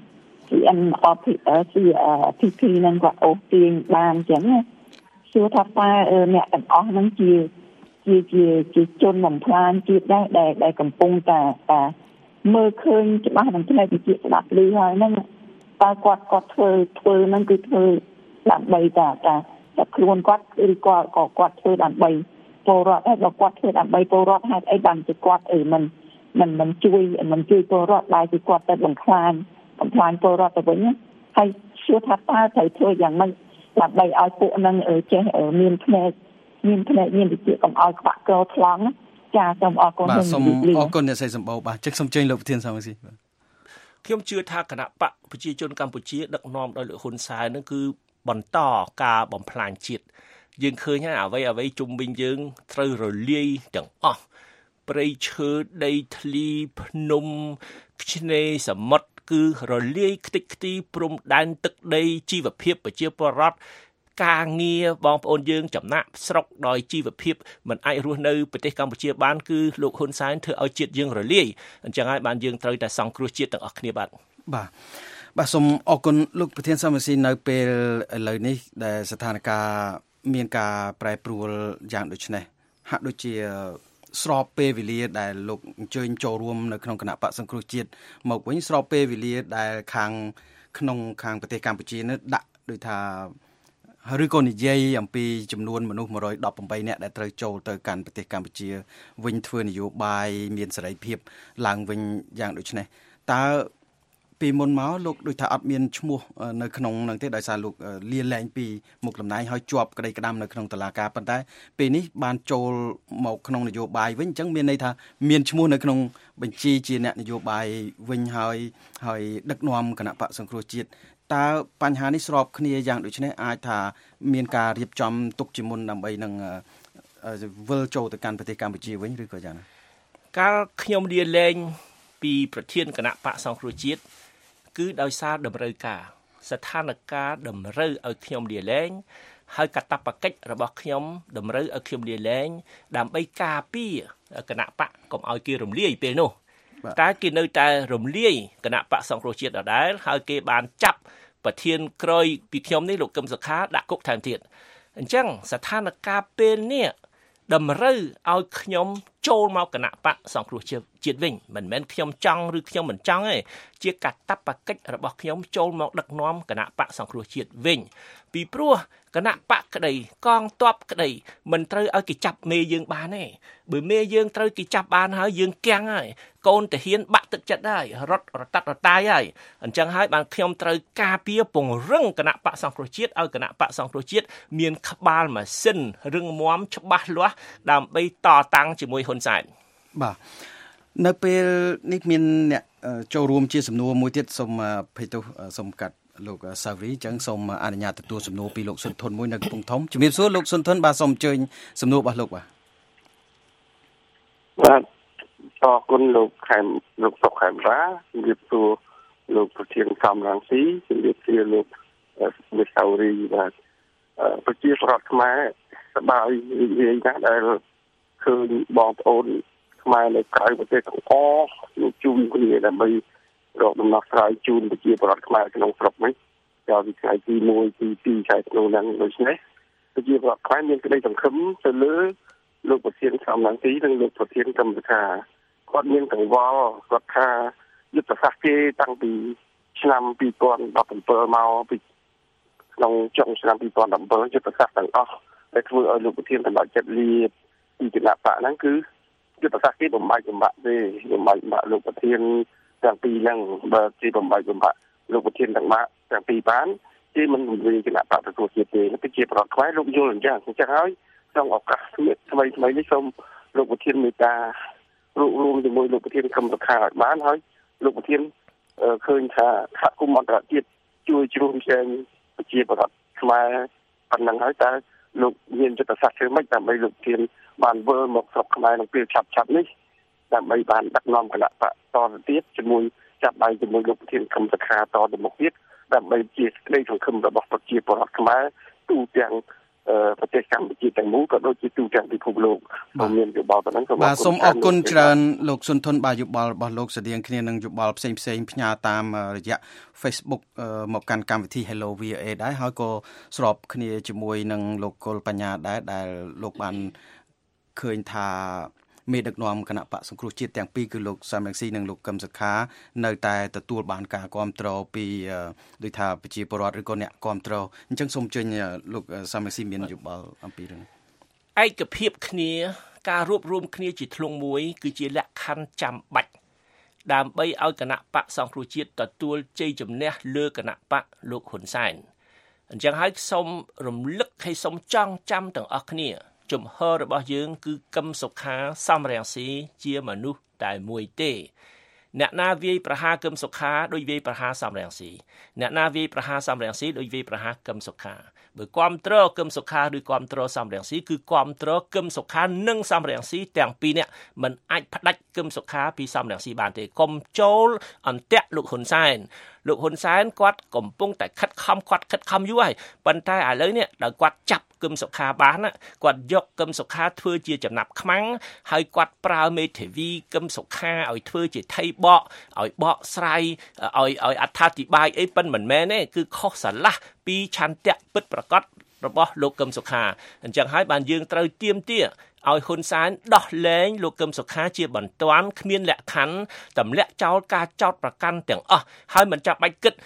CNRPP ហ្នឹងគាត់អូសទាញបានអញ្ចឹងសួរថាតើអ្នកទាំងអស់ហ្នឹងជាជនបំផ្លាញជាតិដែរដែលកំពុងតែមើលឃើញច្បាស់នឹងផ្នែកវិទ្យាស្ដាប់ឮហើយហ្នឹងតើគាត់ធ្វើហ្នឹងគឺធ្វើដើម្បីតែខ្លួនគាត់ឬក៏គាត់ធ្វើដើម្បីពលរដ្ឋហើយបើគាត់ធ្វើដើម្បីពលរដ្ឋហេតុអីបានជាគាត់មិនជួយពលរដ្ឋដែលគឺគាត់ទៅបំផ្លាញពលរដ្ឋទៅវិញហើយសួរថាតើត្រូវធ្វើយ៉ាងម៉េចដើម្បីឲ្យពួកហ្នឹងចេះមានផ្នែកមានវិទ្យាកុំឲ្យខ្វាក់ក្រថ្លង់ចាសូមអរគុណបាទសូមអរគុណអ្នកស្រីសម្បូរបាទជិះសូមជើញលោកប្រធានសមាជិកបាទខ្ញុំជឿថាគណៈបកប្រជាជនកម្ពុជាដឹកនាំដោយលោកហ៊ុនសែននឹងគឺបន្តការបំផ្លាញជាតិយើងឃើញហើយអ្វីជុំវិញយើងត្រូវរលាយទាំងអស់ព្រៃឈើដីធ្លីភ្នំឆ្នេរសមុទ្រគឺរលាយខ្ទេចខ្ទីព្រំដែនទឹកដីជីវភាពប្រជាពលរដ្ឋការងារបងប្អូនយើងចំណាក់ស្រុកដោយជីវភាពមិនអាចរស់នៅប្រទេសកម្ពុជាបានគឺលោកហ៊ុនសែនធ្វើឲ្យជាតិយើងរលាយអញ្ចឹងហើយបានយើងត្រូវតែសង្គ្រោះជាតិទាំងអស់គ្នាបាទសូមអរគុណលោកប្រធានសមាជិកនៅពេលឥឡូវនេះដែលស្ថានភាពមានការប្រែប្រួលយ៉ាងដូចនេះហាក់ដូចជាស្របពេលវេលាដែលលោកអញ្ជើញចូលរួមនៅក្នុងគណៈបកសង្គ្រោះជាតិមកវិញស្របពេលវេលាដែលខាងប្រទេសកម្ពុជានេះដាក់ដូចថាឬក៏និយាយអំពីចំនួនមនុស្ស118នាក់ដែលត្រូវចូលទៅកាន់ប្រទេសកម្ពុជាវិញធ្វើនយោបាយមានសេរីភាពឡើងវិញយ៉ាងដូចនេះតើពីមុនមកលោកដូចថាអត់មានឈ្មោះនៅក្នុងនឹងទេដោយសារលោកលាលែងពីមុខតំណែងហើយជាប់ក្តីក្តាំនៅក្នុងតុលាការប៉ុន្តែពេលនេះបានចូលមកក្នុងនយោបាយវិញអញ្ចឹងមានន័យថាមានឈ្មោះនៅក្នុងបញ្ជីជាអ្នកនយោបាយវិញហើយដឹកនាំគណៈបកសង្គ្រោះជាតិតើបញ្ហានេះស្របគ្នាយ៉ាងដូចនេះអាចថាមានការរៀបចំទុកជាមុនដើម្បីនឹងវិលចូលទៅកាន់ប្រទេសកម្ពុជាវិញឬក៏យ៉ាងណាកាលខ្ញុំលាលែងពីប្រធានគណៈបកសង្គ្រោះជាតិគឺដោយសារតម្រូវការស្ថានភាពតម្រូវឲ្យខ្ញុំលាលែងហើយកាតព្វកិច្ចរបស់ខ្ញុំតម្រូវឲ្យខ្ញុំលាលែងដើម្បីការពារគណៈបកកុំឲ្យគេរំលាយពេលនោះតែគេនៅតែរំលាយគណៈបកសង្គ្រោះជាតិដដែលហើយគេបានចាប់ប្រធានក្រោយពីខ្ញុំនេះលោកកឹមសុខាដាក់គុកថែមទៀតអញ្ចឹងស្ថានភាពពេលនេះតម្រូវឲ្យខ្ញុំចូលមកគណៈបកសង្គ្រោះជាតិវិញមិនមែនខ្ញុំចង់ឬខ្ញុំមិនចង់ទេជាកាតព្វកិច្ចរបស់ខ្ញុំចូលមកដឹកនាំគណៈបកសង្គ្រោះជាតិវិញពីព្រោះគណៈបកក្តីកងទ័ពក្តីមិនត្រូវឲ្យគេចាប់មេយើងបានទេបើមេយើងត្រូវគេចាប់បានហើយយើងគាំងហើយកូនទាហានបាក់ទឹកចិត្តហើយរត់រតាត់រតាយហើយអញ្ចឹងហើយបានខ្ញុំត្រូវការពារពង្រឹងគណៈបកសង្គ្រោះជាតិឲ្យគណៈបកសង្គ្រោះជាតិមានក្បាលម៉ាស៊ីនរឹងមាំច្បាស់លាស់ដើម្បីតតាំងជាមួយហ៊ុនសែនបាទនៅពេលនេះមានអ្នកចូលរួមជាសំណួរមួយទៀតសូមភ័យទោសសូមកាត់លោកសាវរីអញ្ចឹងសូមអនុញ្ញាតទទួលសំណួរពីលោកសុនធនមួយនៅកំពង់ធំជំរាបសួរលោកសុនធនបាទសូមអញ្ជើញសំណួររបស់លោកបាទអរគុណលោកខែមលោកសុកខេមរាជំរាបសួរលោកប្រធានសំរងស៊ីជំរាបសួរលោកវិសាវរីបាទប្រជាប្រដ្ឋខ្មែរសប្បាយរីករាយណាស់ដែលឃើញបងប្អូនខ្មែរនៅក្រៅប្រទេសទាំងអស់ជួបជុំគ្នាដើម្បីរកដំណោះស្រាយជូនប្រជាពលរដ្ឋខ្មែរក្នុងស្រុកនេះកាលពីថ្ងៃទី1ទី2ខែធ្នូហ្នឹងដូច្នេះប្រជាពលរដ្ឋខ្មែរមានក្តីសង្ឃឹមទៅលើលោកប្រធានសំរងស៊ីនិងលោកប្រធានកម្មការគាត់មានកង្វល់គាត់ថាយុទ្ធសាស្ត្រគេតាំងពីឆ្នាំ2017មកពីក្នុងចុងឆ្នាំ2017យុទ្ធសាស្ត្រទាំងអស់ដែលធ្វើឲ្យលោកប្រធានសម្រាប់ចិត្តលាពីគណៈបកហ្នឹងគឺយុទ្ធសាស្ត្រគេបំបាច់ទេបំបាច់លោកប្រធានទាំងពីរហ្នឹងបើជាបំបាច់លោកប្រធានទាំងពីរបានគេមិនរំលាយគណៈបកទទួលជាតិទេគឺជាប្រវត្តិខ្មែរលោកយល់អញ្ចឹងហើយក្នុងឱកាសថ្មីនេះសូមលោកប្រធានមេត្តារួមជាមួយលោកប្រធានកម្មសខាឲ្យបានហើយលោកប្រធានឃើញថាសហគមន៍អន្តរជាតិជួយជ្រោមជ្រែងប្រជាពលរដ្ឋខ្មែរប៉ុណ្ណឹងហើយតើលោកមានយុទ្ធសាស្ត្រធ្វើម៉េចដើម្បីលោកប្រធានបានវិលមកស្រុកខ្មែរក្នុងពេលឆាប់នេះដើម្បីបានដឹកនាំគណៈបកតទៅទៀតជាមួយចាប់ដៃជាមួយលោកប្រធានកម្មសខាតទៅមុខទៀតដើម្បីជាក្តីសង្ឃឹមរបស់ប្រជាពលរដ្ឋខ្មែរទូទាំងប្រទេសកម្ពុជាទាំងមូលក៏ដូចជាទូទាំងពិភពលោកមានយោបល់ប៉ុណ្ណឹងបាទសូមអរគុណច្រើនលោកសុនធនបាទយោបល់របស់លោកស្តីងគ្នានឹងយោបល់ផ្សេងផ្ញើតាមរយៈ Facebook មកកាន់កម្មវិធី Hello VOA ដែរហើយក៏ស្របគ្នាជាមួយនឹងលោកកុលបញ្ញាដែរដែលលោកបានឃើញថាមេដឹកនាំគណៈបកសង្គ្រោះជាតិទាំងពីរគឺលោកសំរងស៊ីនិងលោកកឹមសុខានៅតែទទួលបានការគាំទ្រពីដូចថាប្រជាពលរដ្ឋឬក៏អ្នកគាំទ្រអញ្ចឹងសូមជើញលោកសំរងស៊ីមានយោបល់អំពីរឿងឯកភាពគ្នាការរួបរวมគ្នាជាធ្លុងមួយគឺជាលក្ខខណ្ឌចាំបាច់ដើម្បីឲ្យគណៈបកសង្គ្រោះជាតិទទួលជ័យជំនះលើគណៈបកលោកហ៊ុនសែនអញ្ចឹងហើយសូមរំលឹកឲ្យសូមចងចាំទាំងអស់គ្នាជំហររបស់យើងគឺកឹមសុខាសំរងស៊ីជាមនុស្សតែមួយទេអ្នកណាវាយប្រហារកឹមសុខាដោយវាយប្រហារសំរងស៊ីអ្នកណាវាយប្រហារសំរងស៊ីដោយវាយប្រហារកឹមសុខាបើគាំទ្រកឹមសុខាឬគាំទ្រសំរងស៊ីគឺគាំទ្រកឹមសុខានិងសំរងស៊ីទាំងពីរនាក់មិនអាចផ្ដាច់កឹមសុខាពីសំរងស៊ីបានទេកុំចូលអន្ទាក់លោកហ៊ុនសែនលោកហ៊ុនសែនគាត់កំពុងតែខិតខំយូរហើយប៉ុន្តែឥឡូវនេះដល់គាត់ចាប់កឹមសុខាបានគាត់យកកឹមសុខាធ្វើជាចំណាប់ខ្មាំងហើយគាត់ប្រើមេធាវីកឹមសុខាឲ្យធ្វើជាថៃបកឲ្យបកស្រាយឲ្យអត្ថាធិប្បាយអីប៉ុនមិនមែនទេគឺខុសស្រឡះពីឆន្ទៈពិតប្រាកដរបស់លោកកឹមសុខាអញ្ចឹងហើយបានយើងត្រូវទាមទារឲ្យហ៊ុនសែនដោះលែងលោកកឹមសុខាជាបន្ទាន់គ្មានលក្ខខណ្ឌទម្លាក់ចោលការចោទប្រកាន់ទាំងអស់ហើយមិនចាំបាច់គិត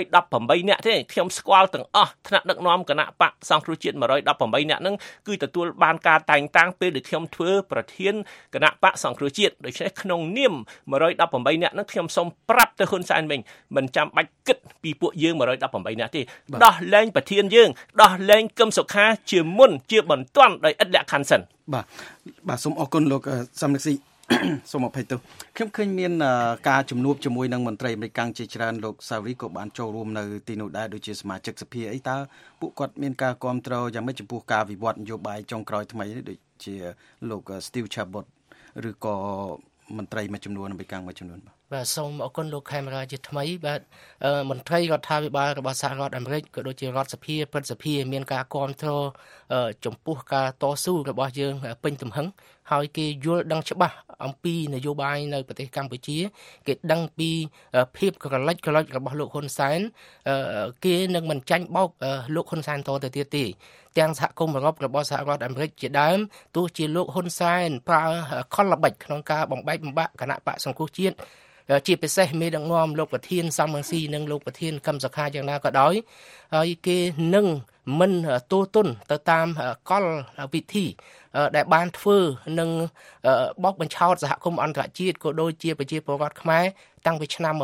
118នាក់ទេខ្ញុំស្គាល់ទាំងអស់ថ្នាក់ដឹកនាំគណៈបកសង្គ្រោះជាតិ118នាក់ហ្នឹងគឺទទួលបានការតែងតាំងពេលដែលខ្ញុំធ្វើប្រធានគណៈបកសង្គ្រោះជាតិដូច្នេះក្នុងនាម118នាក់ហ្នឹងខ្ញុំសូមប្រាប់ទៅហ៊ុនសែនវិញមិនចាំបាច់គិតពីពួកយើង118នាក់ទេដោះលែងប្រធានយើងដោះលែងកឹមសុខាជាមុនជាបន្ទាន់ដោយឥតលក្ខខណ្ឌសិនបាទសូមអរគុណលោកសំរងស៊ីសូមអភ័យទោសខ្ញុំឃើញមានការជំនួបជាមួយនឹងមន្ត្រីអាមេរិកជាច្រើនលោកសាវីក៏បានចូលរួមនៅទីនោះដែរដូចជាសមាជិកសភាអីតើពួកគាត់មានការគាំទ្រយ៉ាងម៉េចចំពោះការវិវត្តនយោបាយចុងក្រោយថ្មីនេះដូចជាលោក Steve Chabot ឬក៏មន្ត្រីមួយចំនួនអាមេរិកមួយចំនួនបាទសូមអរគុណលោកខេមរាជាថ្មីបាទមន្ត្រីរដ្ឋាភិបាលរបស់សហរដ្ឋអាមេរិកក៏ដូចជារដ្ឋសភាព្រឹទ្ធសភាមានការគាំទ្រចំពោះការតស៊ូរបស់យើងពេញទំហឹងហើយគេយល់ដឹងច្បាស់អំពីនយោបាយនៅប្រទេសកម្ពុជាគេដឹងពីភាពក្រឡិចរបស់លោកហ៊ុនសែនគេនឹងមិនចាញ់បោកលោកហ៊ុនសែនតទៅទៀតទេទាំងសហគមន៍អឺរ៉ុបរបស់សហរដ្ឋអាមេរិកជាដើមទោះជាលោកហ៊ុនសែនប្រើខុលល្បិចក្នុងការបំបែកបំបាក់គណៈបកសង្គ្រោះជាតិជាពិសេសមេដឹកនាំលោកប្រធានសំរងស៊ីនិងលោកប្រធានកឹមសុខាយ៉ាងណាក៏ដោយហើយគេនឹងមិនទូទុនទៅតាមកលវិធីដែលបានធ្វើនឹងបោកបញ្ឆោតសហគមន៍អន្តរជាតិក៏ដូចជាប្រជាពលរដ្ឋខ្មែរតាំងពីឆ្នាំ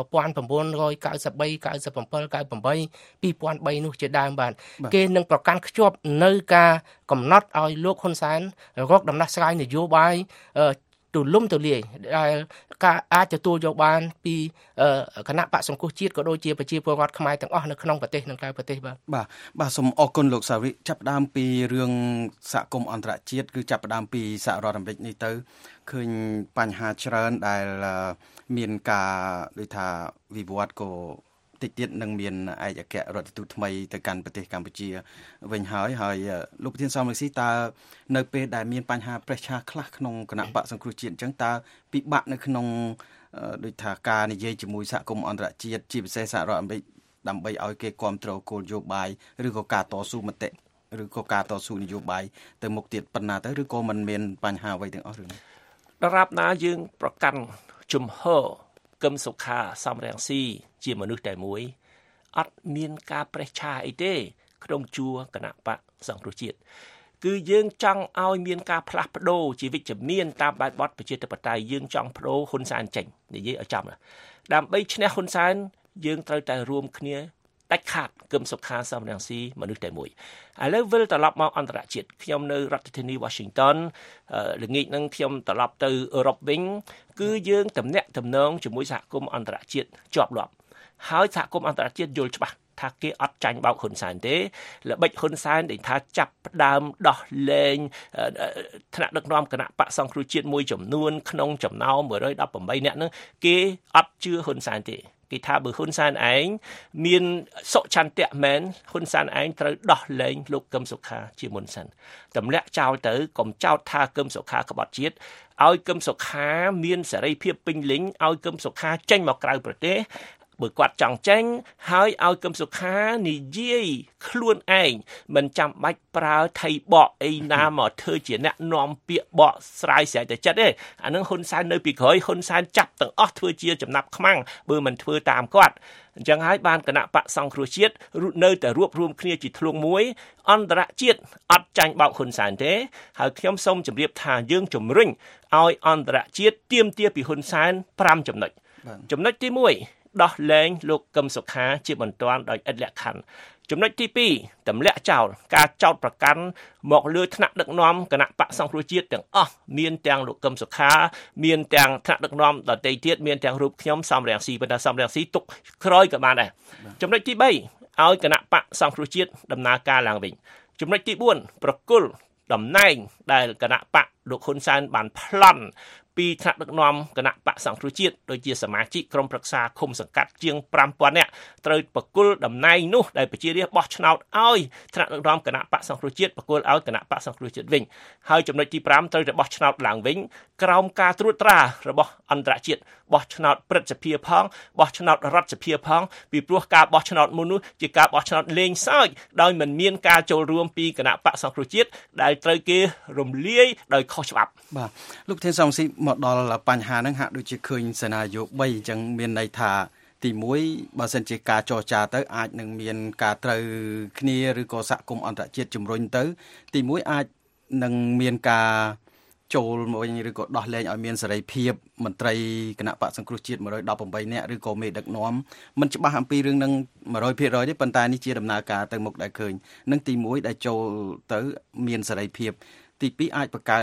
1993 97 98 2003នោះជាដើមបាទគេនឹងប្រកាន់ខ្ជាប់នៅការកំណត់ឲ្យលោកហ៊ុនសែនរកដំណោះស្រាយនយោបាយទូលំទូលាយដែលការអាចទទួលយកបានពីគណៈបកសង្គ្រោះជាតិក៏ដូចជាប្រជាពលរដ្ឋខ្មែរទាំងអស់នៅក្នុងប្រទេសនិងក្រៅប្រទេសបាទសូមអរគុណលោកសាវិចាប់ផ្ដើមពីរឿងសហគមន៍អន្តរជាតិគឺចាប់ផ្ដើមពីសហរដ្ឋអាមេរិកនេះទៅឃើញបញ្ហាច្រើនដែលមានការដូចថាវិវត្តក៏តិចទៀតនឹងមានឯកអគ្គរដ្ឋទូតថ្មីទៅកាន់ប្រទេសកម្ពុជាវិញហើយលោកប្រធានសំរងស៊ីតើនៅពេលដែលមានបញ្ហាប្រេះឆាខ្លះក្នុងគណៈបកសង្គ្រោះជាតិអញ្ចឹងតើពិបាកនៅក្នុងដូចថាការនិយាយជាមួយសហគមន៍អន្តរជាតិជាពិសេសសហរដ្ឋអាមេរិកដើម្បីឲ្យគេគ្រប់គ្រងគោលនយោបាយឬក៏ការតស៊ូមតិឬក៏ការតស៊ូនយោបាយទៅមុខទៀតប៉ុណ្ណាទៅឬក៏មិនមានបញ្ហាអ្វីទាំងអស់រឿងនេះដរាបណាយើងប្រកាន់ជំហរកឹមសុខាសំរងស៊ីជាមនុស្សតែមួយអត់មានការប្រេះឆាអីទេក្នុងជួរគណៈបកសង្គ្រោះជាតិគឺយើងចង់ឲ្យមានការផ្លាស់ប្ដូរជាវិជ្ជមានតាមបែបបទប្រជាធិបតេយ្យយើងចង់ប្ដូរហ៊ុនសែនចេញនិយាយឲ្យចំដើម្បីឈ្នះហ៊ុនសែនយើងត្រូវតែរួមគ្នាដាច់ខាតគឹមសុខាសំរងស៊ីមនុស្សតែមួយឥឡូវវិលត្រឡប់មកអន្តរជាតិខ្ញុំនៅរដ្ឋធានី Washington ល្ងាចហ្នឹងខ្ញុំត្រឡប់ទៅអឺរ៉ុបវិញគឺយើងទំនាក់ទំនងជាមួយសហគមន៍អន្តរជាតិជាប់លាប់ហើយសហគមន៍អន្តរជាតិយល់ច្បាស់ថាគេអត់ចាញ់បោកហ៊ុនសែនទេល្បិចហ៊ុនសែនដែលថាចាប់ផ្ដើមដោះលែងថ្នាក់ដឹកនាំគណៈបកសង្គ្រោះជាតិមួយចំនួនក្នុងចំណោម118នាក់ហ្នឹងគេអត់ជឿហ៊ុនសែនទេគេថាបើហ៊ុនសែនឯងមានសុឆន្ទៈមែនហ៊ុនសែនឯងត្រូវដោះលែងលោកកឹមសុខាជាមុនសិនទម្លាក់ចោលទៅកុំចោទថាកឹមសុខាក្បត់ជាតិឲ្យកឹមសុខាមានសេរីភាពពេញលេញឲ្យកឹមសុខាចេញមកក្រៅប្រទេសបើគាត់ចង់ចេញហើយឲ្យកឹមសុខានិយាយខ្លួនឯងមិនចាំបាច់ប្រើថៃបកអីណាមកធ្វើជាអ្នកនាំពាក្យបកស្រាយស្រែកតែចិត្តទេអានឹងហ៊ុនសែននៅពីក្រោយហ៊ុនសែនចាប់ទាំងអស់ធ្វើជាចំណាប់ខ្មាំងបើមិនធ្វើតាមគាត់អញ្ចឹងហើយបានគណៈបកសង្គ្រោះជាតិនៅតែរួបរวมគ្នាជាធ្លុងមួយអន្តរជាតិអត់ចាញ់បោកហ៊ុនសែនទេហើយខ្ញុំសូមជម្រាបថាយើងជំរុញឲ្យអន្តរជាតិទាមទារពីហ៊ុនសែន5ចំណុចចំណុចទី1ដោះលែងលោកកឹមសុខាជាបន្ទាន់ដោយឥតលក្ខខណ្ឌចំណុចទី2ទម្លាក់ចោលការចោទប្រកាន់មកលើថ្នាក់ដឹកនាំគណៈបកសង្គ្រោះជាតិទាំងអស់មានទាំងលោកកឹមសុខាមានទាំងថ្នាក់ដឹកនាំដទៃទៀតមានទាំងរូបខ្ញុំសំរងស៊ីប៉ុន្តែសំរងស៊ីទុកក្រោយក៏បានដែរចំណុចទី3ឲ្យគណៈបកសង្គ្រោះជាតិដំណើរការឡើងវិញចំណុចទី4ប្រគល់តំណែងដែលគណៈបកលោកហ៊ុនសែនបានប្លន់ពីថ្នាក់ដឹកនាំគណៈបកសង្គ្រោះជាតិដូចជាសមាជិកក្រុមប្រឹក្សាឃុំសង្កាត់ជាង 5000 នាក់ត្រូវប្រគល់តំណែងនោះដែលប្រជារាស្ត្របោះឆ្នោតឲ្យថ្នាក់ដឹកនាំគណៈបកសង្គ្រោះជាតិប្រគល់ឲ្យគណៈបកសង្គ្រោះជាតិវិញហើយចំណុចទី5ត្រូវតែបោះឆ្នោតឡើងវិញក្រោមការត្រួតត្រារបស់អន្តរជាតិបោះឆ្នោតព្រឹទ្ធសភាផងបោះឆ្នោតរដ្ឋសភាផងពីព្រោះការបោះឆ្នោតមុននោះជាការបោះឆ្នោតលេងសើចដោយមិនមានការចូលរួមពីគណៈបកសង្គ្រោះជាតិដែលត្រូវគេរំលាយដោយខុសច្បាប់បាទលោកធានសំស៊ីមកដល់បញ្ហាហ្នឹងហាក់ដូចជាឃើញសេណារីយ៉ូ3អញ្ចឹងមានន័យថាទី1បើសិនជាការចរចាទៅអាចនឹងមានការត្រូវគ្នាឬក៏សហគមន៍អន្តរជាតិជំរុញទៅទី1អាចនឹងមានការចូលមកវិញឬក៏ដោះលែងឲ្យមានសេរីភាពមន្ត្រីគណៈបកសង្គ្រោះជាតិ118នាក់ឬក៏មេដឹកនាំមិនច្បាស់អំពីរឿងហ្នឹង 100% ទេប៉ុន្តែនេះជាដំណើរការទៅមុខដែលឃើញនឹងទី1ដែលចូលទៅមានសេរីភាពទី2អាចបង្កើត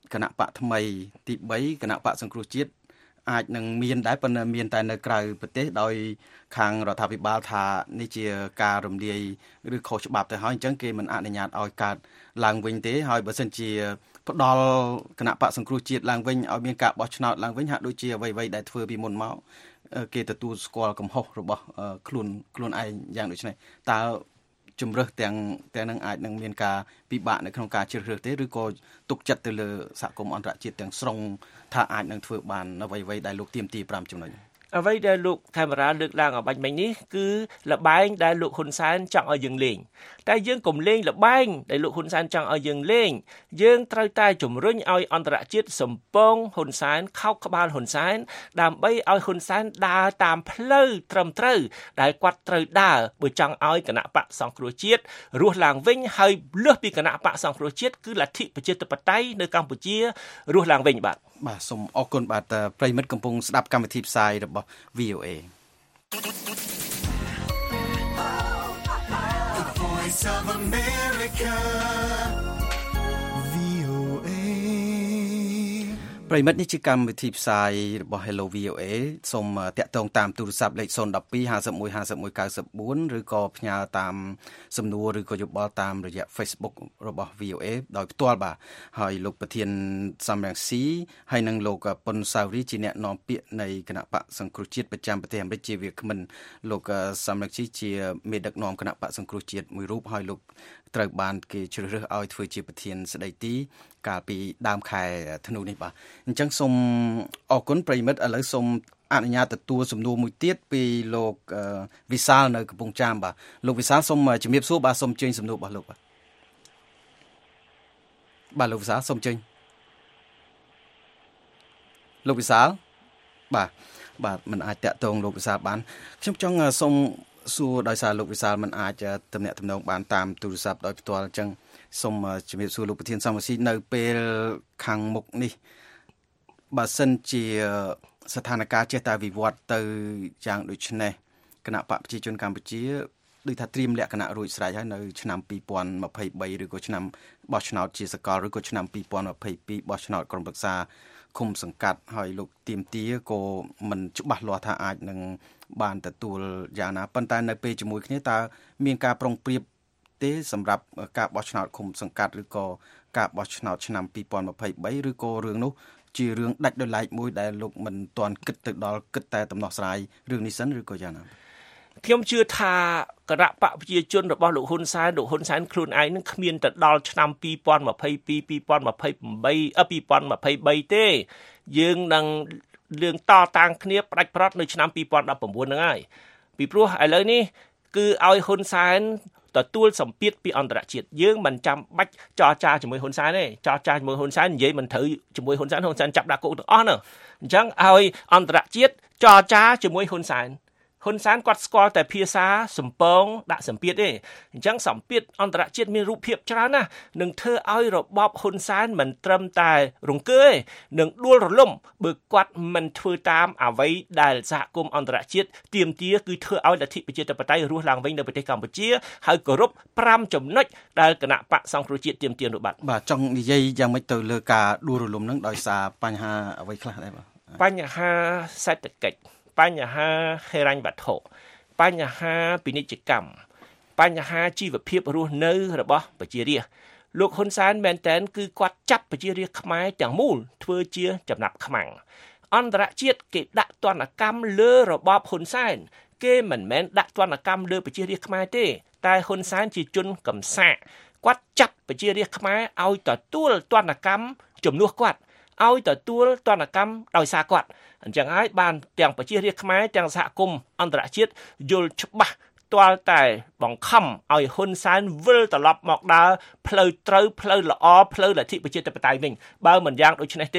គណៈបកថ្មីទី3គណៈបកសង្គ្រោះជាតិអាចនឹងមានដែរប៉ុន្តែមានតែនៅក្រៅប្រទេសដោយខាងរដ្ឋាភិបាលថានេះជាការរំលាយឬខុសច្បាប់ទៅហើយអញ្ចឹងគេមិនអនុញ្ញាតឲ្យកើតឡើងវិញទេហើយបើសិនជាផ្ដល់គណៈបកសង្គ្រោះជាតិឡើងវិញឲ្យមានការបោះឆ្នោតឡើងវិញហាក់ដូចជាអ្វីៗដែលធ្វើពីមុនមកគេទទួលស្គាល់កំហុសរបស់ខ្លួនឯងយ៉ាងដូចនេះតើជំរើសទាំងនឹងអាចនឹងមានការពិបាកនៅក្នុងការជ្រើសរើសទេឬក៏ទុកចិត្តទៅលើសហគមន៍អន្តរជាតិទាំងស្រុងថាអាចនឹងធ្វើបានអ្វីៗដែលលោកទាមទារ5ចំណុចអ្វីដែលលោកខេមរាលើកឡើងអបាញ់មិញនេះគឺលបែងដែលលោកហ៊ុនសែនចង់ឲ្យយើងលេងតែយើងកុំលេងលបែងដែលលោកហ៊ុនសែនចង់ឲ្យយើងលេងយើងត្រូវតែជំរុញឲ្យអន្តរជាតិសំពងហ៊ុនសែនខោកក្បាលហ៊ុនសែនដើម្បីឲ្យហ៊ុនសែនដើរតាមផ្លូវត្រឹមត្រូវដែលគាត់ត្រូវដើរបើចង់ឲ្យគណៈបកសង្គ្រោះជាតិរស់ឡើងវិញហើយលើសពីគណៈបកសង្គ្រោះជាតិគឺលទ្ធិប្រជាធិបតេយ្យនៅកម្ពុជារស់ឡើងវិញបាទសូមអរគុណបាទប្រិយមិត្តកំពុងស្ដាប់កម្មវិធីផ្សាយរបស់ VOA The Voice of America VOA ប្រិយមិត្តនេះជាកម្មវិធីផ្សាយរបស់ Hello VOA សូមតាក់ទងតាមទូរស័ព្ទលេខ012 51 51 94ឬក៏ផ្ញើតាមសំណួរឬក៏យោបល់តាមរយៈ Facebook របស់ VOA ដោយផ្ទាល់បាទហើយលោកប្រធានសំរងស៊ីហើយនិងលោកប៉ុនសាវរីជាអ្នកនាំពាក្យនៃគណៈបកសង្គ្រោះជាតិប្រចាំប្រទេសអាមេរិកជាវាគ្មិនលោកសំរងស៊ីជាមេដឹកនាំគណៈបកសង្គ្រោះជាតិមួយរូបហើយលោកត្រូវបានគេជ្រើសរើសឲ្យធ្វើជាប្រធានស្ដីទីកាលពីដើមខែធ្នូនេះបាទអញ្ចឹងសូមអរគុណប្រិយមិត្តឥឡូវសូមអនុញ្ញាតទទួលសំណួរមួយទៀតពីលោកវិសាលនៅកំពង់ចាមបាទលោកវិសាលសូមជំរាបសួរបាទសូមជើញសំណួររបស់លោកបាទលោកវិសាលសូមជើញលោកវិសាលបាទមិនអាចតាក់ទងលោកវិសាលបានខ្ញុំចង់សូមសួរដោយសារលោកវិសាលមិនអាចទំនាក់ទំនងបានតាមទូរស័ព្ទដោយផ្ទាល់អញ្ចឹងសូមជំរាបសួរលោកប្រធានសមាជិកនៅពេលខាងមុខនេះបើសិនជាស្ថានភាពចេះតែវិវត្តទៅយ៉ាងដូចនេះគណៈបកប្រជាជនកម្ពុជាដូចថាត្រៀមលក្ខណៈរួចស្រេចហើយនៅឆ្នាំ2023ឬក៏ឆ្នាំបោះឆ្នោតជាសកលឬក៏ឆ្នាំ2022បោះឆ្នោតក្រុមប្រឹក្សាឃុំសង្កាត់ហើយលោកទៀមទាក៏មិនច្បាស់លាស់ថាអាចនឹងបានទទួលយ៉ាងណាប៉ុន្តែនៅពេលជាមួយគ្នាតើមានការប្រុងប្រៀបទេសម្រាប់ការបោះឆ្នោតឃុំសង្កាត់ឬក៏ការបោះឆ្នោតឆ្នាំ2023ឬក៏រឿងនោះជារឿងដាច់ដោយឡែកមួយដែលលោកមិនទាន់គិតទៅដល់គិតតែដំណោះស្រាយរឿងនេះសិនឬក៏យ៉ាងណាខ្ញុំជឿថាគណៈបកប្រជាជនរបស់លោកហ៊ុនសែនខ្លួនឯងនឹងគ្មានទៅដល់ឆ្នាំ2022 2023ទេយើងនឹងរឿងតតាំងគ្នាផ្ដាច់ប្រត់នៅឆ្នាំ2019ហ្នឹងហើយពីព្រោះឥឡូវនេះគឺឲ្យហ៊ុនសែនទទួលសម្ពាធពីអន្តរជាតិយើងមិនចាំបាច់ចរចាជាមួយហ៊ុនសែនទេចរចាជាមួយហ៊ុនសែននិយាយមិនត្រូវជាមួយហ៊ុនសែនចាប់ដាក់គុកទាំងអស់ហ្នឹងអញ្ចឹងឲ្យអន្តរជាតិចរចាជាមួយហ៊ុនសែនគាត់ស្គាល់តែភាសាសំពងដាក់សម្ពាធទេអញ្ចឹងសម្ពាធអន្តរជាតិមានរូបភាពច្រើនណាស់នឹងធ្វើឲ្យរបបហ៊ុនសែនមិនត្រឹមតែរង្គើទេនឹងដួលរលំបើគាត់មិនធ្វើតាមអ្វីដែលសហគមន៍អន្តរជាតិទាមទារគឺធ្វើឲ្យលទ្ធិប្រជាធិបតេយ្យរស់ឡើងវិញនៅប្រទេសកម្ពុជាហើយគោរព5ចំណុចដែលគណៈបកសង្គ្រោះជាតិទាមទារនោះបាទចង់និយាយយ៉ាងម៉េចទៅលើការដួលរលំនឹងដោយសារបញ្ហាអ្វីខ្លះដែរបាទបញ្ហាសេដ្ឋកិច្ចបញ្ហាហិរញ្ញវត្ថុបញ្ហាពាណិជ្ជកម្មបញ្ហាជីវភាពរស់នៅរបស់ប្រជារាស្ត្រលោកហ៊ុនសែនមែនតែនគឺគាត់ចាប់ប្រជារាស្ត្រខ្មែរទាំងមូលធ្វើជាចំណាប់ខ្មាំងអន្តរជាតិគេដាក់ទណ្ឌកម្មលើរបបហ៊ុនសែនគេមិនមែនដាក់ទណ្ឌកម្មលើប្រជារាស្ត្រខ្មែរទេតែហ៊ុនសែនជាជនកំសាកគាត់ចាប់ប្រជារាស្ត្រខ្មែរឲ្យទទួលទណ្ឌកម្មជំនួសគាត់ឲ្យទទួលទណ្ឌកម្មដោយសារគាត់អញ្ចឹងហើយបានទាំងប្រជារាស្ត្រខ្មែរទាំងសហគមន៍អន្តរជាតិយល់ច្បាស់ទាល់តែបង្ខំឲ្យហ៊ុនសែនវិលត្រឡប់មកដើរផ្លូវត្រូវផ្លូវល្អផ្លូវលទ្ធិប្រជាធិបតេយ្យវិញបើមិនយ៉ាងដូច្នេះទេ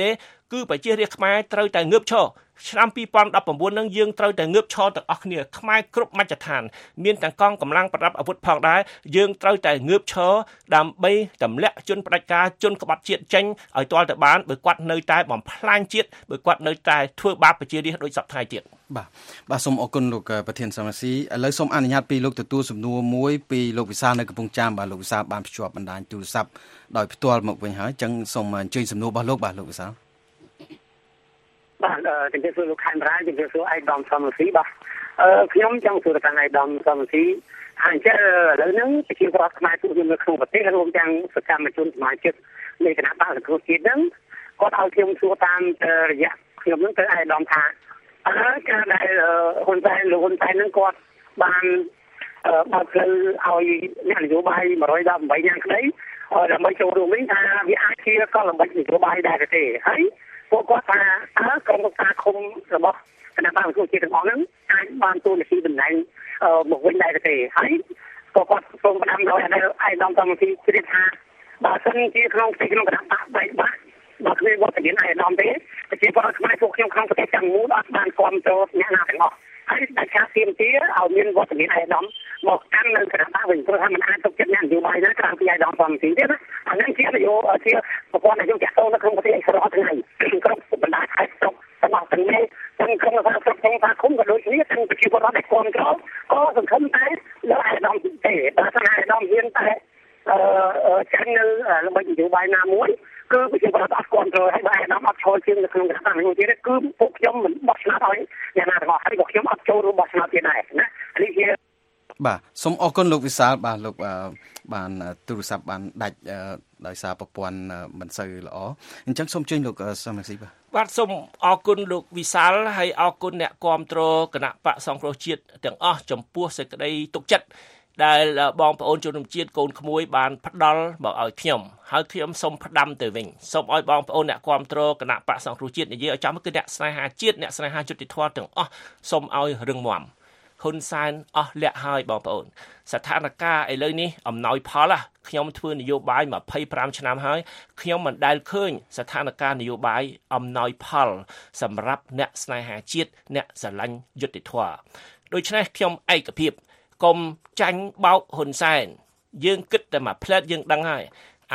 គឺប្រជារាស្ត្រខ្មែរត្រូវតែងើបឈរឆ្នាំ2019នឹងយើងត្រូវតែងើបឈរទាំងអស់គ្នាខ្មែរគ្រប់មជ្ឈដ្ឋានមានទាំងកងកម្លាំងប្រដាប់អាវុធផងដែរយើងត្រូវតែងើបឈរដើម្បីទម្លាក់ជនផ្ដាច់ការជនក្បត់ជាតិចេញឲ្យទាល់ទៅបានបើគាត់នៅតែបំផ្លាញជាតិបើគាត់នៅតែធ្វើបាបប្រជារាស្ត្រដោយសពថ្ងៃទៀតបាទសូមអរគុណលោកប្រធានសមាជិកឥឡូវសូមអនុញ្ញាតពីលោកទទួលសំណួរមួយពីលោកវិសាលនៅកំពង់ចាមបាទលោកវិសាលបានភ្ជាប់បណ្ដាញទូរស័ព្ទដោយផ្ទាល់មកវិញហើយអញ្ចឹងសូមអញ្ជើញសំណួររបស់លោកបាទលោកវិសាលបាទជំរាបសួរលោកខេមរាជំរាបសួរឯកឧត្តមសមស៊ីបាទខ្ញុំចង់សួរទៅឯកឧត្តមសមស៊ីហើយឥឡូវហ្នឹងប្រជាពលរដ្ឋខ្មែរទូទៅនៅក្នុងប្រទេសរួមទាំងសកម្មជនសមាជិកនៃគណៈបកសង្គ្រោះជាតិហ្នឹងគាត់ឲ្យខ្ញុំសួរតាមរយៈខ្ញុំហ្នឹងទៅឯកឧត្តមថាការដែលហ៊ុនសែនលោកហ៊ុនសែនហ្នឹងគាត់បានបើកផ្លូវឲ្យអ្នកនយោបាយ118យ៉ាងក្តីដើម្បីចូលរួមវិញថាវាអាចជាកលល្បិចនយោបាយដែរទេហើយពួកគាត់ថាក្រុមប្រឹក្សាឃុំរបស់គណៈបកសង្គ្រោះជាតិទាំងអស់ហ្នឹងអាចបានទូនាទីតំណែងមកវិញដែរទេហើយក៏គាត់សូមបណ្ដាំដោយឯកឧត្តមសមស៊ីជ្រាបថាបើសិនជាក្នុងគណៈបកបែកបាក់បើគ្មានវត្តមានឯកឧត្តមទេប្រជាពលរដ្ឋខ្មែរពួកខ្ញុំក្នុងប្រទេសទាំងមូលអត់បានគ្រប់គ្រងអ្នកណាទាំងអស់ហើយតែការទៀមទាឲ្យមានវត្តមានឯកឧត្តមមកកាន់នៅគណៈបកវិញព្រោះថាมันអាចទុកចិត្តអ្នកនយោបាយណាក្រៅពីឯកឧត្តមសមស៊ីទេណាអានេះជាប្រព័ន្ធនយោបាយចូលនៅក្នុងប្រទេសអ៊ីស្រាអែលថ្ងៃក្រុមបណ្ដាខេត្តស្រុករបស់ទាំងនេះទាំងក្រុមស្រុកទាំងថាគុំក៏ដូចគ្នាទាំងប្រជាពលរដ្ឋដែលគ្រប់គ្រងក៏សង្ឃឹមតែលើឯកឧត្តមទេបើថាឯកឧត្តមហ៊ានតែចាញ់នៅល្បិចនយោបាយណាមួយគឺប្រជាពលរដ្ឋអត់គ្រប់គ្រងហើយបើឯកឧត្តមអត់ចូលជាងនៅក្នុងគណៈបកនេះទៀតគឺពួកខ្ញុំមិនបោះឆ្នោតឲ្យអ្នកណាទាំងអស់ហើយក៏ខ្ញុំអត់ចូលរួមបោះឆ្នោតទៀតដែរណានេះជាបាទសូមអរគុណលោកវិសាលបាទលោកបានទូរស័ព្ទបានដាច់ដោយសារប្រព័ន្ធមិនសូវល្អអញ្ចឹងសូមជើញលោកសមាជិកបាទសូមអរគុណលោកវិសាលហើយអរគុណអ្នកគាំទ្រគណៈបកសង្គ្រោះជាតិទាំងអស់ចំពោះសេចក្តីទុកចិត្តដែលបងប្អូនជនរួមជាតិកូនក្មួយបានផ្ដល់មកឲ្យខ្ញុំហើយខ្ញុំសូមផ្ដាំទៅវិញសូមឲ្យបងប្អូនអ្នកគាំទ្រគណៈបកសង្គ្រោះជាតិនិយាយឲ្យចំគឺអ្នកស្នេហាជាតិអ្នកស្នេហាយុត្តិធម៌ទាំងអស់សូមឲ្យរឹងមាំហ៊ុនសែនអស់លក្ខហើយបងប្អូនស្ថានភាពឥឡូវនេះអំណោយផលខ្ញុំធ្វើនយោបាយ25ឆ្នាំហើយខ្ញុំមិនដែលឃើញស្ថានភាពនយោបាយអំណោយផលសម្រាប់អ្នកស្នេហាជាតិអ្នកស្រឡាញ់យុត្តិធម៌ដូច្នេះខ្ញុំឯកភាពកុំចាញ់បោកហ៊ុនសែនយើងគិតតែមួយផ្លែតយើងដឹងហើយអា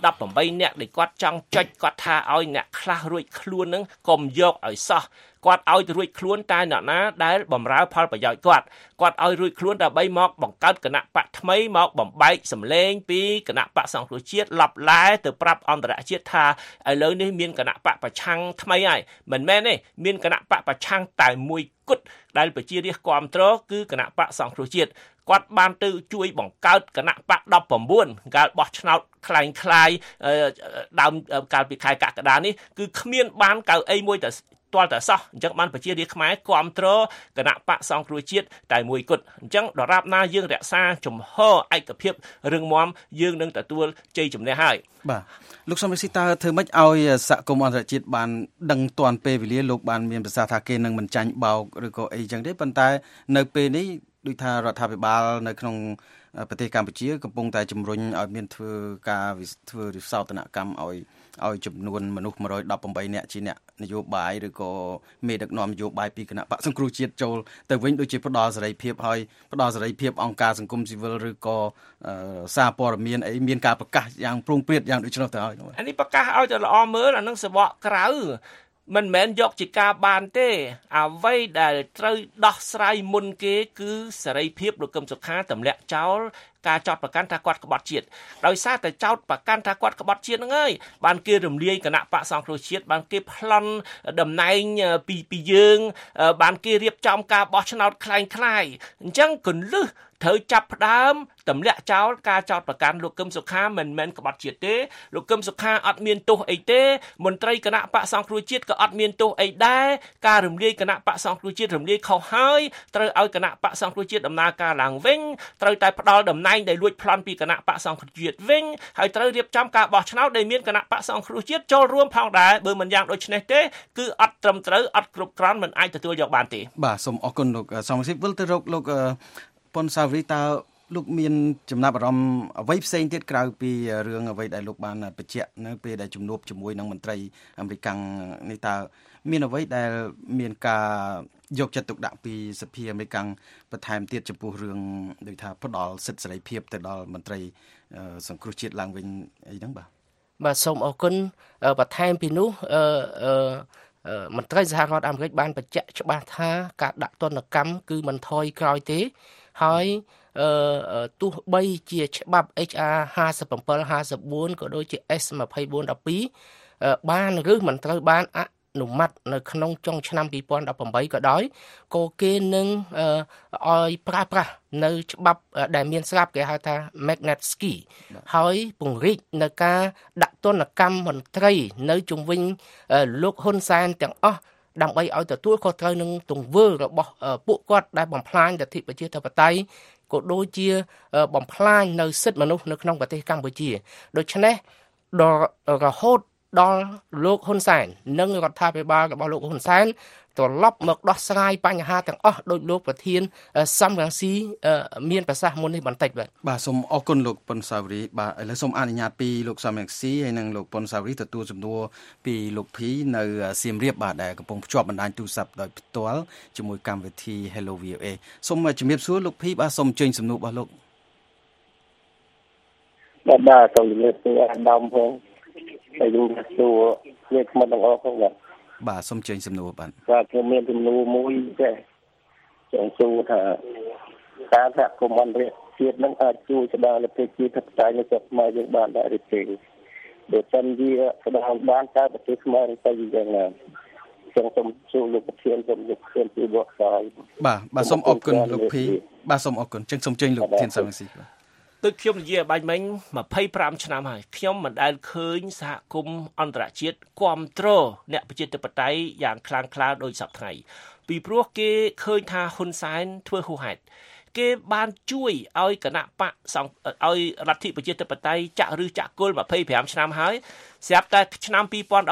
118អ្នកដែលគាត់ចង់ចុចគាត់ថាឲ្យអ្នកខ្លះរួចខ្លួននឹងកុំយកឲ្យសោះគាត់ឲ្យទៅរួចខ្លួនតែអ្នកណាដែលបំរើផលប្រយោជន៍គាត់ឲ្យរួចខ្លួនដើម្បីមកបង្កើតគណៈបកថ្មីមកបំបែកសម្លេងពីគណៈបកសង្គ្រោះជាតិឡប់ឡាទៅប្រាប់អន្តរជាតិថាឥឡូវនេះមានគណៈបកប្រឆាំងថ្មីហើយមិនមែនទេមានគណៈបកប្រឆាំងតែមួយគត់ដែលប្រជារាស្ត្រគ្រប់គ្រងគឺគណៈបកសង្គ្រោះជាតិគាត់បានទៅជួយបង្កើតគណៈបក19កាលបោះឆ្នោតคล้ายដើមកាលពីខែកក្កដានេះគឺគ្មានបានកៅអីមួយតែទាល់តែសោះអញ្ចឹងបានប្រជារាស្ត្រខ្មែរគ្រប់គ្រងគណៈបកសង្គ្រោះជាតិតែមួយគត់អញ្ចឹងដរាបណាយើងរក្សាជំហរឯកភាពរឹងមាំយើងនឹងទទួលជ័យជំនះហើយបាទលោកសំរិទ្ធតើធ្វើម៉េចឲ្យសហគមន៍អន្តរជាតិបានដឹងទាន់ពេលវេលាលោកបានមានប្រសាសន៍ថាគេនឹងមិនចាញ់បោកឬក៏អីចឹងទេប៉ុន្តែនៅពេលនេះដូចថារដ្ឋាភិបាលនៅក្នុងប្រទេសកម្ពុជាកំពុងតែជំរុញឲ្យមានធ្វើវិសោធនកម្មឲ្យចំនួនមនុស្ស118នាក់ជាអ្នកនយោបាយឬក៏មេដឹកនាំនយោបាយពីគណៈបកសង្គ្រោះជាតិចូលទៅវិញដូចជាផ្ដល់សេរីភាពឲ្យផ្ដល់សេរីភាពអង្គការសង្គមស៊ីវិលឬក៏សារព័ត៌មានអីមានការប្រកាសយ៉ាងព្រោងព្រាតយ៉ាងដូច្នោះទៅហើយអានេះប្រកាសឲ្យទៅល្អមើលអានឹងសបកក្រៅមិនមែនយកជាការបានទេអ្វីដែលត្រូវដោះស្រាយមុនគេគឺសេរីភាពលោកកឹមសុខាទម្លាក់ចោលការចោទប្រកាន់ថាគាត់ក្បត់ជាតិដោយសារតែចោទប្រកាន់ថាគាត់ក្បត់ជាតិហ្នឹងហើយបានគេរំលាយគណៈបកសង្គ្រោះជាតិបានគេប្លន់តំណែងពីយើងបានគេរៀបចំការបោះឆ្នោតคล้ายៗអញ្ចឹងគន្លឹះត្រូវចាប់ផ្ដើមទម្លាក់ចោលការចោទប្រកាន់លោកកឹមសុខាមិនមែនក្បត់ជាតិទេលោកកឹមសុខាអត់មានទោសអីទេមន្ត្រីគណៈបកសង្គ្រោះជាតិក៏អត់មានទោសអីដែរការរំលាយគណៈបកសង្គ្រោះជាតិរំលាយខុសហើយត្រូវឲ្យគណៈបកសង្គ្រោះជាតិដំណើរការឡើងវិញត្រូវតែផ្ដល់តំណែងដែលលួចប្លន់ពីគណៈបកសង្គ្រោះជាតិវិញហើយត្រូវរៀបចំការបោះឆ្នោតដែលមានគណៈបកសង្គ្រោះជាតិចូលរួមផងដែរបើមិនយ៉ាងដូចនេះទេគឺអត់ត្រឹមត្រូវអត់គ្រប់គ្រាន់មិនអាចទទួលយកបានទេបាទសូមអរគុណលោកសំសិទ្ធវិលទៅរកលោកប៉ុនសាវរីតើលោកមានចំណាប់អារម្មណ៍អ្វីផ្សេងទៀតក្រៅពីរឿងអ្វីដែលលោកបានបញ្ជាក់នៅពេលដែលជំនួបជាមួយនឹងមន្ត្រីអាមេរិកនេះតើមានអ្វីដែលមានការយកចិត្តទុកដាក់ពីសភាអាមេរិកបន្ថែមទៀតចំពោះរឿងដូចថាផ្ដល់សិទ្ធិសេរីភាពទៅដល់មន្ត្រីសង្គ្រោះជាតិឡើងវិញអីហ្នឹងបាទសូមអរគុណបន្ថែមពីនោះមន្ត្រីសហរដ្ឋអាមេរិកបានបញ្ជាក់ច្បាស់ថាការដាក់ទណ្ឌកម្មគឺមិនថយក្រោយទេហើយទោះបីជាច្បាប់ HR 5754ក៏ដូចជា S2412 បានឬមិនត្រូវបានអនុម័តនៅក្នុងចុងឆ្នាំ2018ក៏ដោយក៏គេនឹងឲ្យប្រើប្រាស់នៅច្បាប់ដែលមានស្រាប់គេហៅថា Magnitsky ហើយពង្រីកនៅការដាក់ទណ្ឌកម្មមន្ត្រីនៅជុំវិញលោកហ៊ុនសែនទាំងអស់ដើម្បីឲ្យទទួលខុសត្រូវនឹងទង្វើរបស់ពួកគាត់ដែលបំផ្លាញលទ្ធិប្រជាធិបតេយ្យក៏ដូចជាបំផ្លាញនៅសិទ្ធិមនុស្សនៅក្នុងប្រទេសកម្ពុជាដូច្នេះរហូតដល់លោកហ៊ុនសែននិងរដ្ឋាភិបាលរបស់លោកហ៊ុនសែនត្រឡប់មកដោះស្រាយបញ្ហាទាំងអស់ដោយលោកប្រធានសំរងស៊ីមានប្រសាសន៍មុននេះបន្តិចបាទសូមអរគុណលោកប៉ុនសាវរីបាទឥឡូវសូមអនុញ្ញាតពីលោកសំរងស៊ីហើយនិងលោកប៉ុនសាវរីទទួលសំណួរពីលោកភីនៅសៀមរាបបាទដែលកំពុងភ្ជាប់បណ្ដាញទូរស័ព្ទដោយផ្ទាល់ជាមួយកម្មវិធី Hello VOA សូមជំរាបសួរលោកភីបាទសូមអញ្ជើញសំណួររបស់លោកបាទសូមជំរាបសួរអាដាមផងហើយយើងសួរគ្នាខ្ញុំទាំងអស់ផងបាទសូមជើញសំណួរបាទខ្ញុំមានសំណួរមួយចេះចង់សួរថាការសហគមន៍អន្តរជាតិនឹងអាចជួយស្ដារលទ្ធិប្រជាធិបតេយ្យនៅស្រុកខ្មែរយើងបានដែរឬទេបើសិនជាស្ដារបានតើប្រទេសខ្មែរនឹងទៅយ៉ាងណាខ្ញុំសូមសួរលោកប្រធានសូមលោកប្រធានជួយបកស្រាយបាទសូមអរគុណលោកភីបាទសូមអរគុណចឹងសូមជើញលោកប្រធានសំរងស៊ីបាទដូចខ្ញុំនិយាយបាញ់មិញ25ឆ្នាំហើយខ្ញុំមិនដែលឃើញសហគមន៍អន្តរជាតិគ្រប់គ្រងអ្នកប្រជាធិបតេយ្យយ៉ាងខ្លាំងក្លាដូចសប្តាហ៍ថ្ងៃពីព្រោះគេឃើញថាហ៊ុនសែនធ្វើហួសហេតុគេបានជួយឲ្យគណៈបកឲ្យរដ្ឋាភិបាលប្រជាធិបតេយ្យចាក់គល់25ឆ្នាំហើយស្រាប់តែឆ្នាំ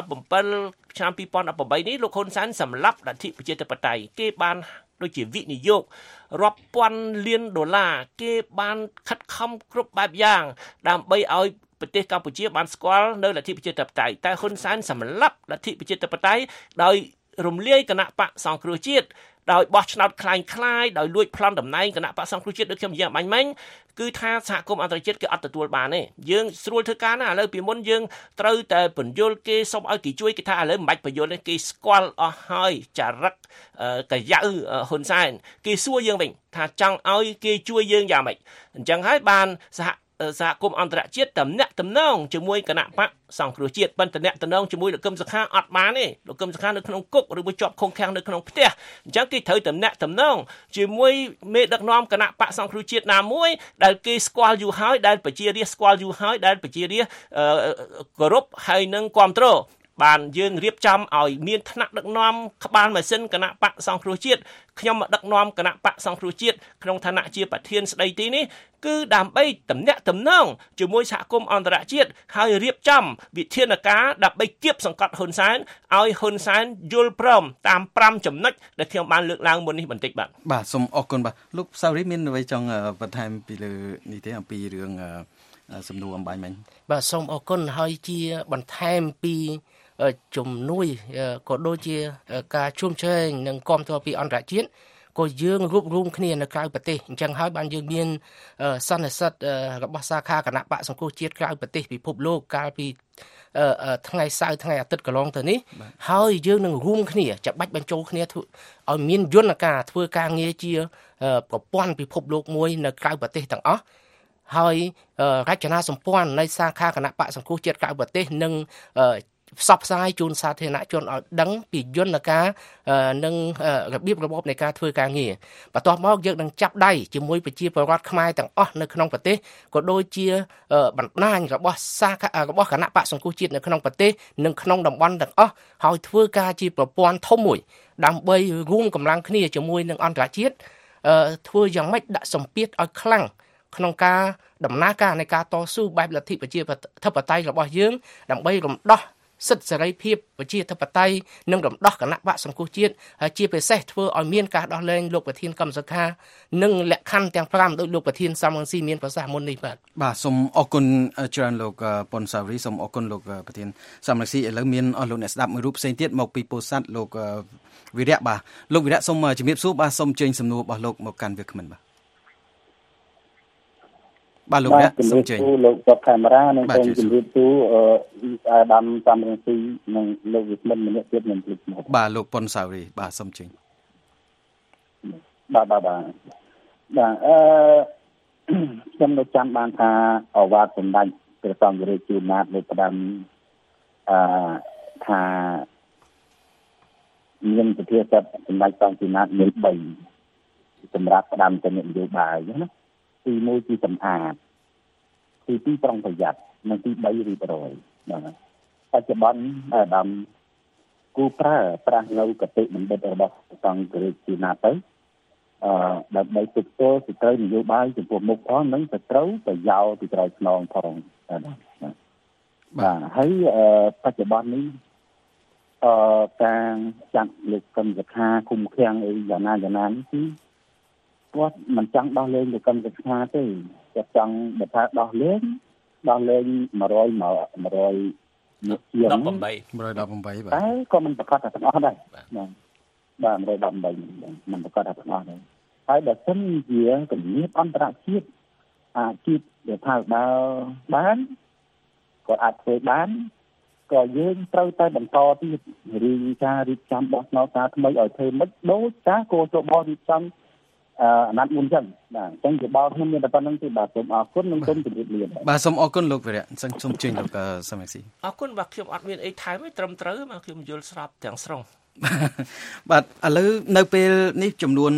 2017ឆ្នាំ2018នេះលោកហ៊ុនសែនសម្លាប់រដ្ឋាភិបាលប្រជាធិបតេយ្យគេបានដូចជាវិនិយោគរាប់ពាន់លានដុល្លារគេបានខិតខំគ្រប់បែបយ៉ាងដើម្បីឲ្យប្រទេសកម្ពុជាបានស្គាល់នៅលទ្ធិប្រជាធិបតេយ្យតែហ៊ុនសែនសម្លាប់លទ្ធិប្រជាធិបតេយ្យដោយរំលាយគណៈបកសង្គ្រោះជាតិដោយបោះឆ្នោតคล้ายៗដោយលួចប្លន់តំណែងគណៈបកសង្គ្រោះជាតិដូចខ្ញុំនិយាយបាញ់មិញគឺថាសហគមន៍អន្តរជាតិគេអត់ទទួលបានទេយើងស្រួលធ្វើការណាឥឡូវពីមុនយើងត្រូវតែបញ្យល់គេសុំឲ្យគេជួយគេថាឥឡូវមិនបាច់បញ្យល់ទេគេស្គាល់អស់ហើយចរិតកាយៅហ៊ុនសែនគេសួរយើងវិញថាចង់ឲ្យគេជួយយើងយ៉ាងម៉េចអញ្ចឹងហើយបានសហគមន៍អន្តរជាតិតំណាក់តំណងជាមួយគណៈបកសង្គ្រោះជាតិប៉ុន្តែតំណាក់តំណងជាមួយលោកកឹមសុខាអត់បានទេលោកកឹមសុខានៅក្នុងគុកឬមួយជាប់ឃុំឃាំងនៅក្នុងផ្ទះអញ្ចឹងគេត្រូវតំណាក់តំណងជាមួយមេដឹកនាំគណៈបកសង្គ្រោះជាតិណាមួយដែលគេស្គាល់យូរហើយដែលប្រជារាស្ត្រស្គាល់យូរហើយដែលប្រជារាស្ត្រគោរពហើយនឹងគ្រប់គ្រងបានយើងរៀបចំឲ្យមានថ្នាក់ដឹកនាំក្បាលម៉ាស៊ីនគណៈបកសង្គ្រោះជាតិខ្ញុំមកដឹកនាំគណៈបកសង្គ្រោះជាតិក្នុងឋានៈជាប្រធានស្ដីទីនេះគឺដើម្បីតំណាក់តំណងជាមួយសហគមន៍អន្តរជាតិហើយរៀបចំវិធានការដើម្បីគៀបសង្កត់ហ៊ុនសែនឲ្យហ៊ុនសែនយល់ព្រមតាម5ចំណុចដែលខ្ញុំបានលើកឡើងមុននេះបន្តិចបាទសូមអរគុណបាទលោកសាវរីមានអ្វីចង់បន្ថែមពីលើនេះទេអំពីរឿងសំណួរអំបញ្ញមិញបាទសូមអរគុណហើយជាបន្ថែមពីជំនួយក៏ដូចជាការជួបជែកនិងគាំទ្រពីអន្តរជាតិក៏យើងរួបរวมគ្នានៅក្រៅប្រទេសអញ្ចឹងហើយបានយើងមានសន្និសីទរបស់សាខាគណៈបកសង្គ្រោះជាតិក្រៅប្រទេសពិភពលោកកាលពីថ្ងៃសៅរ៍ថ្ងៃអាទិត្យកន្លងទៅនេះហើយយើងនឹងរួមគ្នាច្បាច់បញ្ចូលគ្នាឲ្យមានយន្តការធ្វើការងារជាប្រព័ន្ធពិភពលោកមួយនៅក្រៅប្រទេសទាំងអស់ហើយរចនាសម្ព័ន្ធនៃសាខាគណៈបកសង្គ្រោះជាតិក្រៅប្រទេសនឹងផ្សព្វផ្សាយជូនសាធារណជនឲ្យដឹងពីយន្តការនិងរបៀបរបបនៃការធ្វើការងារបន្ទាប់មកយើងនឹងចាប់ដៃជាមួយប្រជាពលរដ្ឋខ្មែរទាំងអស់នៅក្នុងប្រទេសក៏ដូចជាបណ្ដាញរបស់គណៈបកសង្គ្រោះជាតិនៅក្នុងប្រទេសនិងក្នុងតំបន់ទាំងអស់ហើយធ្វើការជាប្រព័ន្ធធំមួយដើម្បីរួមកម្លាំងគ្នាជាមួយនឹងអន្តរជាតិធ្វើយ៉ាងម៉េចដាក់សម្ពាធឲ្យខ្លាំងក្នុងការដំណើរការនៃការតស៊ូបែបលទ្ធិប្រជាធិបតេយ្យរបស់យើងដើម្បីរំដោះសិទ្ធិសេរីភាពប្រជាធិបតេយ្យនិងរំដោះគណៈបកសង្គ្រោះជាតិហើយជាពិសេសធ្វើឲ្យមានការដោះលែងលោកប្រធានកម្មសខានិងលក្ខខណ្ឌទាំង5ដោយលោកប្រធានសំរងស៊ីមានប្រសាសន៍មុននេះបាទសូមអរគុណច្រើនលោកប៉ុនសាវរីសូមអរគុណលោកប្រធានសំរងស៊ីឥឡូវមានអស់លោកអ្នកស្ដាប់មួយរូបផ្សេងទៀតមកពីពោធិ៍សាត់លោកវិរៈបាទលោកវិរៈសូមជំរាបសួរបាទសូមជើញសំណួររបស់លោកមកកាន់វាគ្មិនបាទលោកអ្នកសូមជើញលោកសុកកាមេរ៉ានិងសូមជម្រាបសួរអាដាមសំរងស៊ីនិងលោកវិស្មិនម្នាក់ទៀតនឹងភ្លេចមកបាទលោកប៉ុនសាវរីបាទសូមជើញបាទខ្ញុំនៅចាំបានថាអវ៉ាតសម្ដេចព្រះសង្ឃរាជជួនណាតលោកផ្ដាំថាមានប្រធានបទសម្ដេចសង្ឃជួនណាតមាន3សម្រាប់ផ្ដាំទៅនយោបាយណាទី1គឺសម្អាតទី2ប្រុងប្រយ័ត្ននិងទី3រៀបរយបាទបច្ចុប្បន្នអាដាមគូប្រាស់នៅកតិបណ្ឌិតរបស់សង្ឃរាជជួនណាតទៅដើម្បីទប់ទល់សេចក្តីនយោបាយចំពោះមុខផងនិងទៅត្រូវប្រយោជន៍ពីក្រោយខ្នងផងបាទហើយបច្ចុប្បន្ននេះការចាត់លោកកឹមសុខាគុំឃាំងអីយ៉ាងណានេះគឺគាត់មិនចង់ដោះលែងលោកកឹមសុខាទេគាត់ចង់បើថាដោះលែង100ជាង 118បាទតែក៏មិនប្រកាសថាទាំងអស់ដែរបាទ118មិនប្រកាសថាទាំងអស់ដែរហើយបើសិនជាជំនាញអន្តរជាតិអាចដែលថាបើបានគាត់អាចធ្វើបានក៏យើងត្រូវតែបន្តទៀតរៀបការរៀបចំបោះឆ្នោតការថ្មីឲ្យធ្វើមិនដូចការគោលជបរៀបចំអាណត្តិមុនចឹងបាទអញ្ចឹងជាបោខ្ញុំមានតែប៉ុណ្្នឹងទេបាទសូមអរគុណនិងសូមជម្រាបលាបាទសូមអរគុណលោកវិរៈសូមជើញលោកសំរងស៊ីអរគុណបាទខ្ញុំអត់មានអីថែមទេត្រឹមត្រូវបាទខ្ញុំយល់ស្រាប់ទាំងស្រុងបាទឥឡូវនៅពេលនេះចំនួន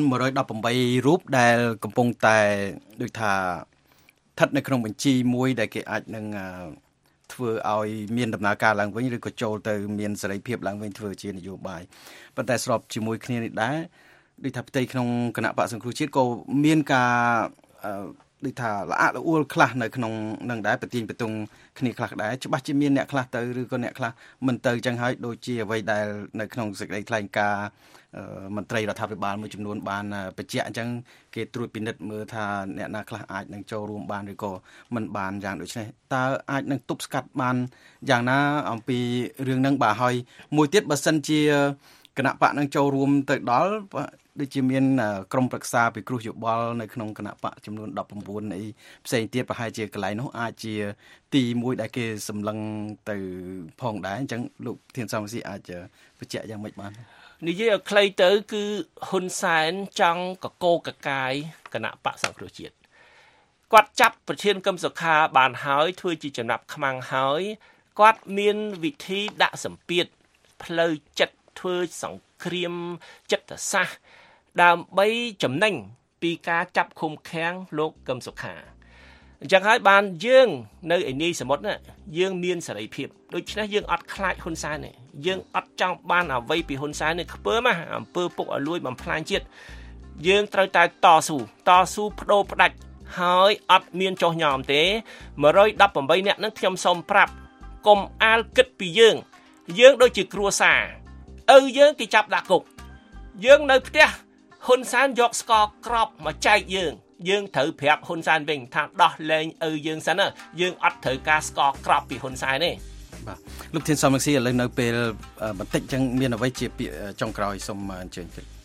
118រូបដែលកំពុងតែដូចថាស្ថិតនៅក្នុងបញ្ជីមួយដែលគេអាចនឹងធ្វើឲ្យមានដំណើរការឡើងវិញឬក៏ចូលទៅមានសេរីភាពឡើងវិញធ្វើជានយោបាយប៉ុន្តែស្របជាមួយគ្នានេះដែរដូចថាផ្ទៃក្នុងគណៈបក្សសង្គ្រោះជាតិក៏មានការដូចថាល្អល្អួលខ្លះនៅក្នុងនឹងដែរប្រទៀងប្រទង់គ្នាខ្លះដែរច្បាស់ជាមានអ្នកខ្លះទៅឬក៏អ្នកខ្លះមិនទៅចឹងហើយដូចជាអ្វីដែលនៅក្នុងសេចក្តីថ្លែងការណ៍មន្ត្រីរដ្ឋាភិបាលមួយចំនួនបានបញ្ជាក់អញ្ចឹងគេត្រួតពិនិត្យមើលថាអ្នកណាខ្លះអាចនឹងចូលរួមបានឬក៏មិនបានយ៉ាងដូចនេះតើអាចនឹងទប់ស្កាត់បានយ៉ាងណាអំពីរឿងហ្នឹងបាទហើយមួយទៀតបើសិនជាគណៈបកនឹងចូលរួមទៅដល់ដូចជាមានក្រុមប្រឹក្សាពិគ្រោះយោបល់នៅក្នុងគណៈបកចំនួន19អីផ្សេងទៀតប្រហែលជាកន្លែងនោះអាចជាទីមួយដែលគេសម្លឹងទៅផងដែរអញ្ចឹងលោកធានសំស៊ីអាចបញ្ជាក់យ៉ាងម៉េចបាននិយាយឲ្យខ្លីទៅគឺហ៊ុនសែនចង់កកោកកាយគណៈបកសង្គ្រោះជាតិគាត់ចាប់ប្រធានកឹមសុខាបានហើយធ្វើជាចំណាប់ខ្មាំងហើយគាត់មានវិធីដាក់សម្ពាធផ្លូវចិត្តធ្វើសង្គ្រាមចិត្តសាស្ត្រដើម្បីចំណេញពីការចាប់ឃុំឃាំងលោកកឹមសុខាអញ្ចឹងហើយបានយើងនៅឯនីសមុទ្រយើងមានសេរីភាពដូច្នេះយើងអត់ខ្លាចហ៊ុនសែនទេយើងអត់ចង់បានអ្វីពីហ៊ុនសែនទេខ្ពើមអំពើពុកឲ្យលួចបំផ្លាញជាតិយើងត្រូវតែតស៊ូបដូរផ្ដាច់ហើយអត់មានចោះញោមទេ118នាក់នឹងខ្ញុំសូមប្រាប់កុំអាលគិតពីយើងដូចជាគ្រួសារឪយើងគេចាប់ដាក់គុកយើងនៅផ្ទះហ៊ុនសែនយកស្ករក្រប់មកចែកយើងត្រូវប្រាប់ហ៊ុនសែនវិញថាដោះលែងឪយើងសិនយើងអត់ត្រូវការស្ករក្រប់ពីហ៊ុនសែនទេបាទលោកធានសំរងស៊ីឥឡូវនៅពេលបន្តិចចឹងមានអ្វីជាពាក្យចុងក្រោយសូមអញ្ជើញ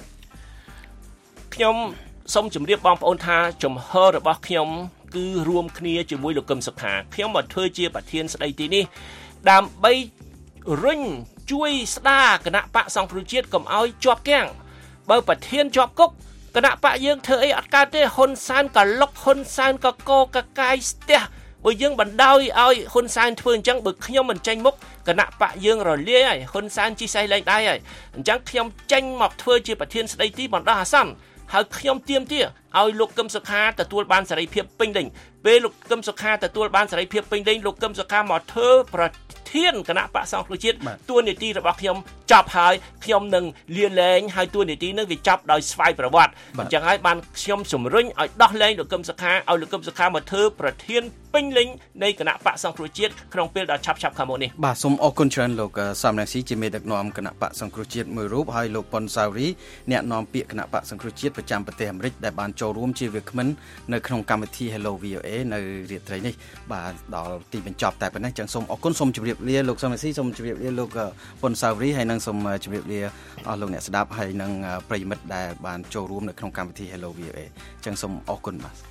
ខ្ញុំសូមជម្រាបបងប្អូនថាជំហររបស់ខ្ញុំគឺរួមគ្នាជាមួយលោកកឹមសុខាខ្ញុំមកធ្វើជាប្រធានស្ដីទីនេះដើម្បីរុញជួយស្ដារគណៈបកសង្គ្រោះជាតិកុំឲ្យជាប់គាំងបើប្រធានជាប់គុកគណៈបកយើងធ្វើអីអត់កើតទេហ៊ុនសែនក៏លុកហ៊ុនសែនក៏កកកាយស្ទះបើយើងបណ្ដោយឲ្យហ៊ុនសែនធ្វើអញ្ចឹងបើខ្ញុំមិនចេញមុខគណៈបកយើងរលាយហើយហ៊ុនសែនជីសេះលែងដៃហើយអញ្ចឹងខ្ញុំចេញមកធ្វើជាប្រធានស្ដីទីបណ្ដោះអាសន្នហើយខ្ញុំទាមទារឲ្យលោកកឹមសុខាទទួលបានសេរីភាពពេញលេញពេលលោកកឹមសុខាទទួលបានសេរីភាពពេញលេញលោកកឹមសុខាមកធ្វើប្រធានគណៈបកសង្គ្រោះជាតិតួនាទីរបស់ខ្ញុំចប់ហើយខ្ញុំនឹងលាលែងហើយតួនាទីនឹងវាចប់ដោយស្វ័យប្រវត្តិអញ្ចឹងហើយបានខ្ញុំជំរុញឲ្យដោះលែងលោកកឹមសុខាឲ្យលោកកឹមសុខាមកធ្វើប្រធានបពេញលេញនៃគណៈបកសង្គ្រោះជាតិក្នុងពេលដ៏ឆាប់ខាងមុខនេះបាទសូមអរគុណច្រើនលោកសំរងស៊ីជាមេដឹកនាំគណៈបកសង្គ្រោះជាតិមួយរូបហើយលោកប៉ុនសាវរីអ្នកនាំពាក្យគណៈបកសង្គ្រោះជាតិប្រចាំប្រទេសអាមេរិកដែលបានចូលរួមជាវាគ្មិននៅក្នុងកម្មវិធី Hello VOA នៅរាត្រីនេះបាទដល់ទីបញ្ចប់តែប៉ុណ្ណេះចឹងសូមអរគុណសូមជម្រាបលាលោកសំរងស៊ីសូមជម្រាបលាលោកប៉ុនសាវរីហើយនឹងសូមជម្រាបលាអស់លោកអ្នកស្ដាប់ហើយនឹងប្រិយមិត្តដែលបានចូលរួមនៅក្នុងកម្មវិធី Hello VOA ចឹងសូមអរគុណបាទ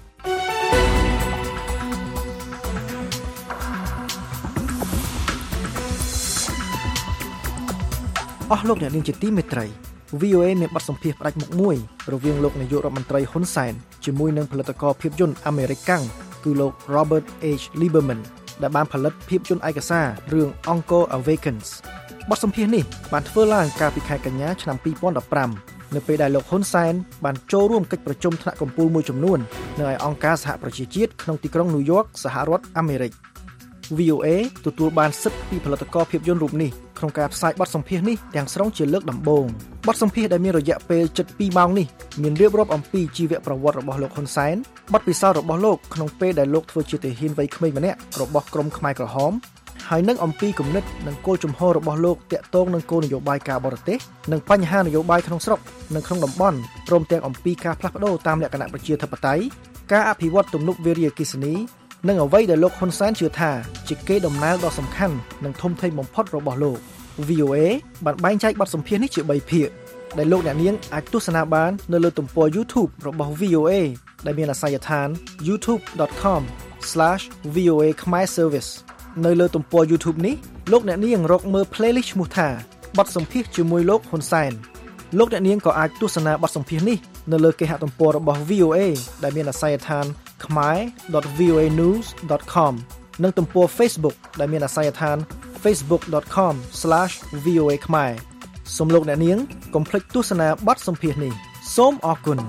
អស់លោកអ្នកនាងជាទីមេត្រី VOA មានបទសម្ភាសន៍ផ្ដាច់មុខមួយរវាងលោកនាយករដ្ឋមន្ត្រីហ៊ុនសែនជាមួយនឹងផលិតករភាពយន្តអាមេរិកកាំងគឺលោក Robert H. Lieberman ដែលបានផលិតភាពយន្តឯកសាររឿង Uncle Awakens បទសម្ភាសន៍នេះបានធ្វើឡើងកាលពីខែកញ្ញាឆ្នាំ2015នៅពេលដែលលោកហ៊ុនសែនបានចូលរួមកិច្ចប្រជុំថ្នាក់កំពូលមួយចំនួននៅឯអង្គការសហប្រជាជាតិក្នុងទីក្រុងញូវយ៉កសហរដ្ឋអាមេរិក VOA ទទួលបានសិទ្ធិពីផលិតករភាពយន្តរូបនេះក្នុងការផ្សាយបទសម្ភាសន៍នេះទាំងស្រុងជាលើកដំបូងបទសម្ភាសន៍ដែលមានរយៈពេលជិត2ម៉ោងនេះមានរៀបរាប់អំពីជីវប្រវត្តិរបស់លោកហ៊ុនសែនបទពិសោធន៍របស់លោកក្នុងពេលដែលលោកធ្វើជាទាហានវ័យក្មេងម្នាក់របស់ក្រុមខ្មែរក្រហមហើយនឹងអំពីគំនិតនិងគោលជំហររបស់លោកទាក់ទងនឹងគោលនយោបាយការបរទេសនិងបញ្ហានយោបាយក្នុងស្រុកនិងក្នុងតំបន់ព្រមទាំងអំពីការផ្លាស់ប្ដូរតាមលក្ខណៈប្រជាធិបតេយ្យការអភិវឌ្ឍទំនប់វារីអគ្គិសនីនិងអ្វីដែលលោកហ៊ុនសែនជឿថាជាកេរដំណែលដ៏សំខាន់និងធំធេងបំផុតរបស់លោក VOA បានបែងចែកបទសម្ភាសន៍នេះជា3ភាគដែលលោកអ្នកនាងអាចទស្សនាបាននៅលើទំព័រ YouTube របស់ VOA ដែលមានអាសយដ្ឋាន youtube.com/VOA Khmer Service នៅលើទំព័រ YouTube នេះលោកអ្នកនាងរកមើល playlist ឈ្មោះថាបទសម្ភាសន៍ជាមួយលោកហ៊ុនសែនលោកអ្នកនាងក៏អាចទស្សនាបទសម្ភាសន៍នេះនៅលើគេហទំព័ររបស់ VOA ដែលមានអាសយដ្ឋានkhmer.voanews.com និងទំព័រ Facebook ដែលមានអាសយដ្ឋាន facebook.com/VOA Khmer សូមលោកអ្នកនាងកុំភ្លេចទស្សនាបទសម្ភាសន៍នេះសូមអរគុណ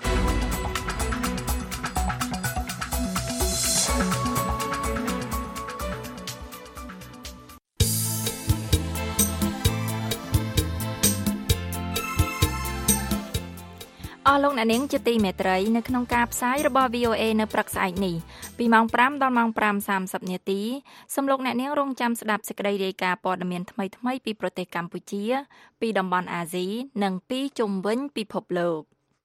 អស់លោកអ្នកនាងជាទីមេត្រីនៅក្នុងការផ្សាយរបស់ VOA នៅព្រឹកស្អែកនេះពីម៉ោង5ដល់ម៉ោង 5:30 នាទីសូមលោកអ្នកនាងរងចាំស្ដាប់សេចក្តីរាយការណ៍ព័ត៌មានថ្មីៗពីប្រទេសកម្ពុជាពីតំបន់អាស៊ីនិងពីជុំវិញពិភពលោក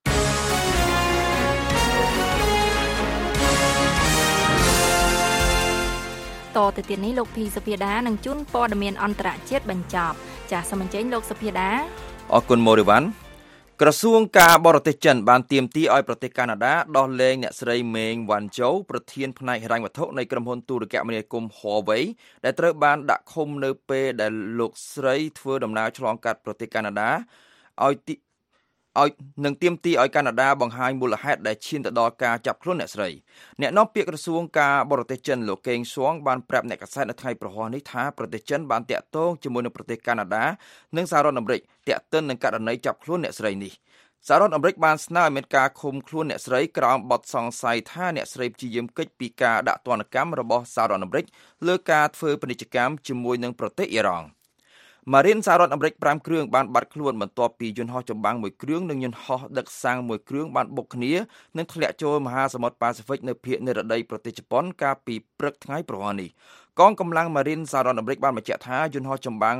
តទៅទៀតនេះលោកភីសុភាដានឹងជូនព័ត៌មានអន្តរជាតិបញ្ចប់ចាសសូមអញ្ជើញលោកសុភាដាអរគុណម៉ូរីវ៉ាន់ក្រសួងការបរទេសចិនបានទាមទារឲ្យប្រទេសកាណាដាដោះលែងអ្នកស្រីមេងវ៉ាន់ជូប្រធានផ្នែកហិរញ្ញវត្ថុនៃក្រុមហ៊ុនទូរគមនាគមន៍ Huawei ដែលត្រូវបានដាក់ឃុំនៅពេលដែលលោកស្រីធ្វើដំណើរឆ្លងកាត់ប្រទេសកាណាដាឲ្យនឹងទាមទារឲ្យកាណាដាបង្ហាញមូលហេតុដែលឈានទៅដល់ការចាប់ខ្លួនអ្នកស្រីអ្នកនាំពាក្យក្រសួងការបរទេសចិនលោកកេងសួងបានប្រាប់អ្នកកាសែតនៅថ្ងៃប្រហ័សនេះថាប្រទេសចិនបានតាក់ទងជាមួយនឹងប្រទេសកាណាដានិងសហរដ្ឋអាមេរិកតាក់ទិននឹងករណីចាប់ខ្លួនអ្នកស្រីនេះសហរដ្ឋអាមេរិកបានស្នើឲ្យមានការឃុំខ្លួនអ្នកស្រីក្រោមបទសង្ស័យថាអ្នកស្រីព្យាយាមគេចពីការដាក់ទណ្ឌកម្មរបស់សហរដ្ឋអាមេរិកលើការធ្វើពាណិជ្ជកម្មជាមួយនឹងប្រទេសអ៊ីរ៉ង់ម៉ារីនសហរដ្ឋអាមេរិក5គ្រឿងបានបាត់ខ្លួនបន្ទាប់ពីយន្តហោះចម្បាំងមួយគ្រឿងនិងយន្តហោះដឹកសាំងមួយគ្រឿងបានបុកគ្នានិងធ្លាក់ចូលមហាសមុទ្រប៉ាស៊ីហ្វិកនៅភាគនិរតីប្រទេសជប៉ុនកាលពីព្រឹកថ្ងៃប្រហ័សនេះកងកម្លាំងម៉ារីនសហរដ្ឋអាមេរិកបានបញ្ជាក់ថាយន្តហោះចម្បាំង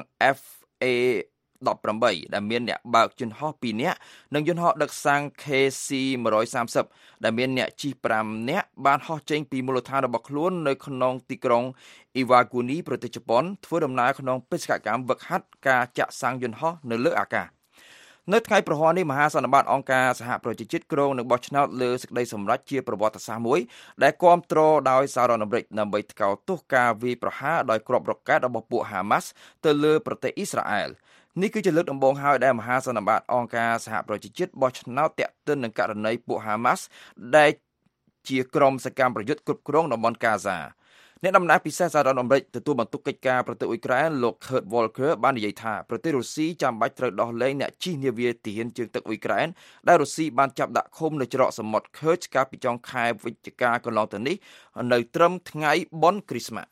FA-18 ដែលមានអ្នកបើកយន្តហោះ2នាក់និងយន្តហោះដឹកសាំង KC-130 ដែលមានអ្នកជិះ5នាក់បានហោះចេញពីមូលដ្ឋានរបស់ខ្លួននៅក្នុងទីក្រុងអ៊ីវ៉ាគូនីប្រទេសជប៉ុនធ្វើដំណើរក្នុងបេសកកម្មវឹកហាត់ការចាក់សាំងយន្តហោះនៅលើអាកាសនៅថ្ងៃប្រហ័សនេះមហាសន្និបាតអង្គការសហប្រជាជាតិក្រុងនឹងបោះឆ្នោតលើសេចក្តីសម្រេចជាប្រវត្តិសាស្ត្រមួយដែលគាំទ្រដោយសហរដ្ឋអាមេរិកដើម្បីថ្កោលទោសការវាយប្រហារដោយគ្រាប់រ៉ុកកែតរបស់ពួកហាម៉ាស់ទៅលើប្រទេសអ៊ីស្រាអែលនេះគឺជាលើកដំបូងហើយដែលមហាសន្និបាតអង្គការសហប្រជាជាតិបោះឆ្នោតតាក់ទិននឹងករណីពួកហាម៉ាស់ដែលជាក្រុមសកម្មប្រយុទ្ធគ្រប់គ្រងតំបន់កាហ្សាអ្នកតំណាងពិសេសសហរដ្ឋអាមេរិកទទួលបន្ទុកកិច្ចការប្រទេសអ៊ុយក្រែនលោក Kurt Volker បាននិយាយថាប្រទេសរុស្ស៊ីចាំបាច់ត្រូវដោះលែងអ្នកជិះនាវាទាហានជើងទឹកអ៊ុយក្រែនដែលរុស្ស៊ីបានចាប់ដាក់ឃុំនៅច្រកសមុទ្រ Kerch កាលពីចុងខែវិច្ឆិកាកន្លងទៅនេះនៅត្រឹមថ្ងៃបុណ្យគ្រីស្មាស់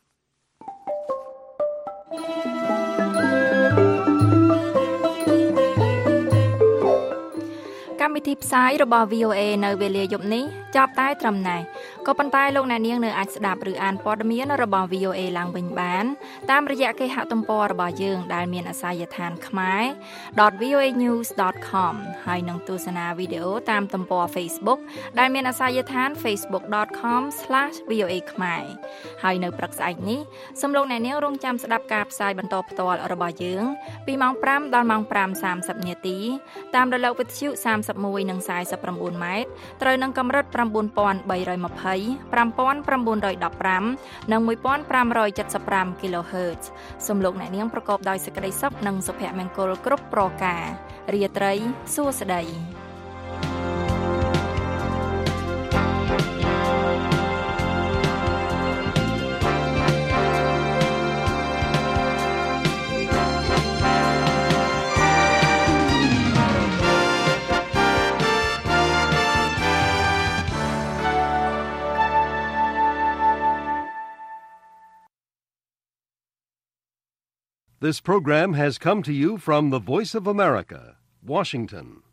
កម្មវិវិធីផ្សាយរបស់ VOA នៅវេលាយប់នេះចប់តែត្រឹមណេះក៏ប៉ុន្តែលោកអ្នកនាងនៅអាចស្ដាប់ឬអានព័ត៌មានរបស់ VOA ឡើងវិញបានតាមរយៈគេហទំព័ររបស់យើងដែលមានអាសយដ្ឋានkhmer.voanews.com ហើយនឹងទស្សនាវីដេអូតាមទំព័រ Facebook ដែលមានអាសយដ្ឋាន facebook.com/voa ខ្មែរហើយនៅព្រឹកស្អែកនេះសូមលោកអ្នកនាងរងចាំស្ដាប់ការផ្សាយបន្តផ្ទាល់របស់យើងពីម៉ោង 5 ដល់ម៉ោង 5:30 នាទីតាមរលកវិទ្យុ31និង49ម៉ែត្រត្រូវនឹងកម្រិត 9320 5915 និង 1575 kHz សូមលោកអ្នកនាងប្រកបដោយសេចក្តីសុខនិងសុភមង្គលគ្រប់ប្រការរាត្រីសួស្តី This program has come to you from the Voice of America, Washington.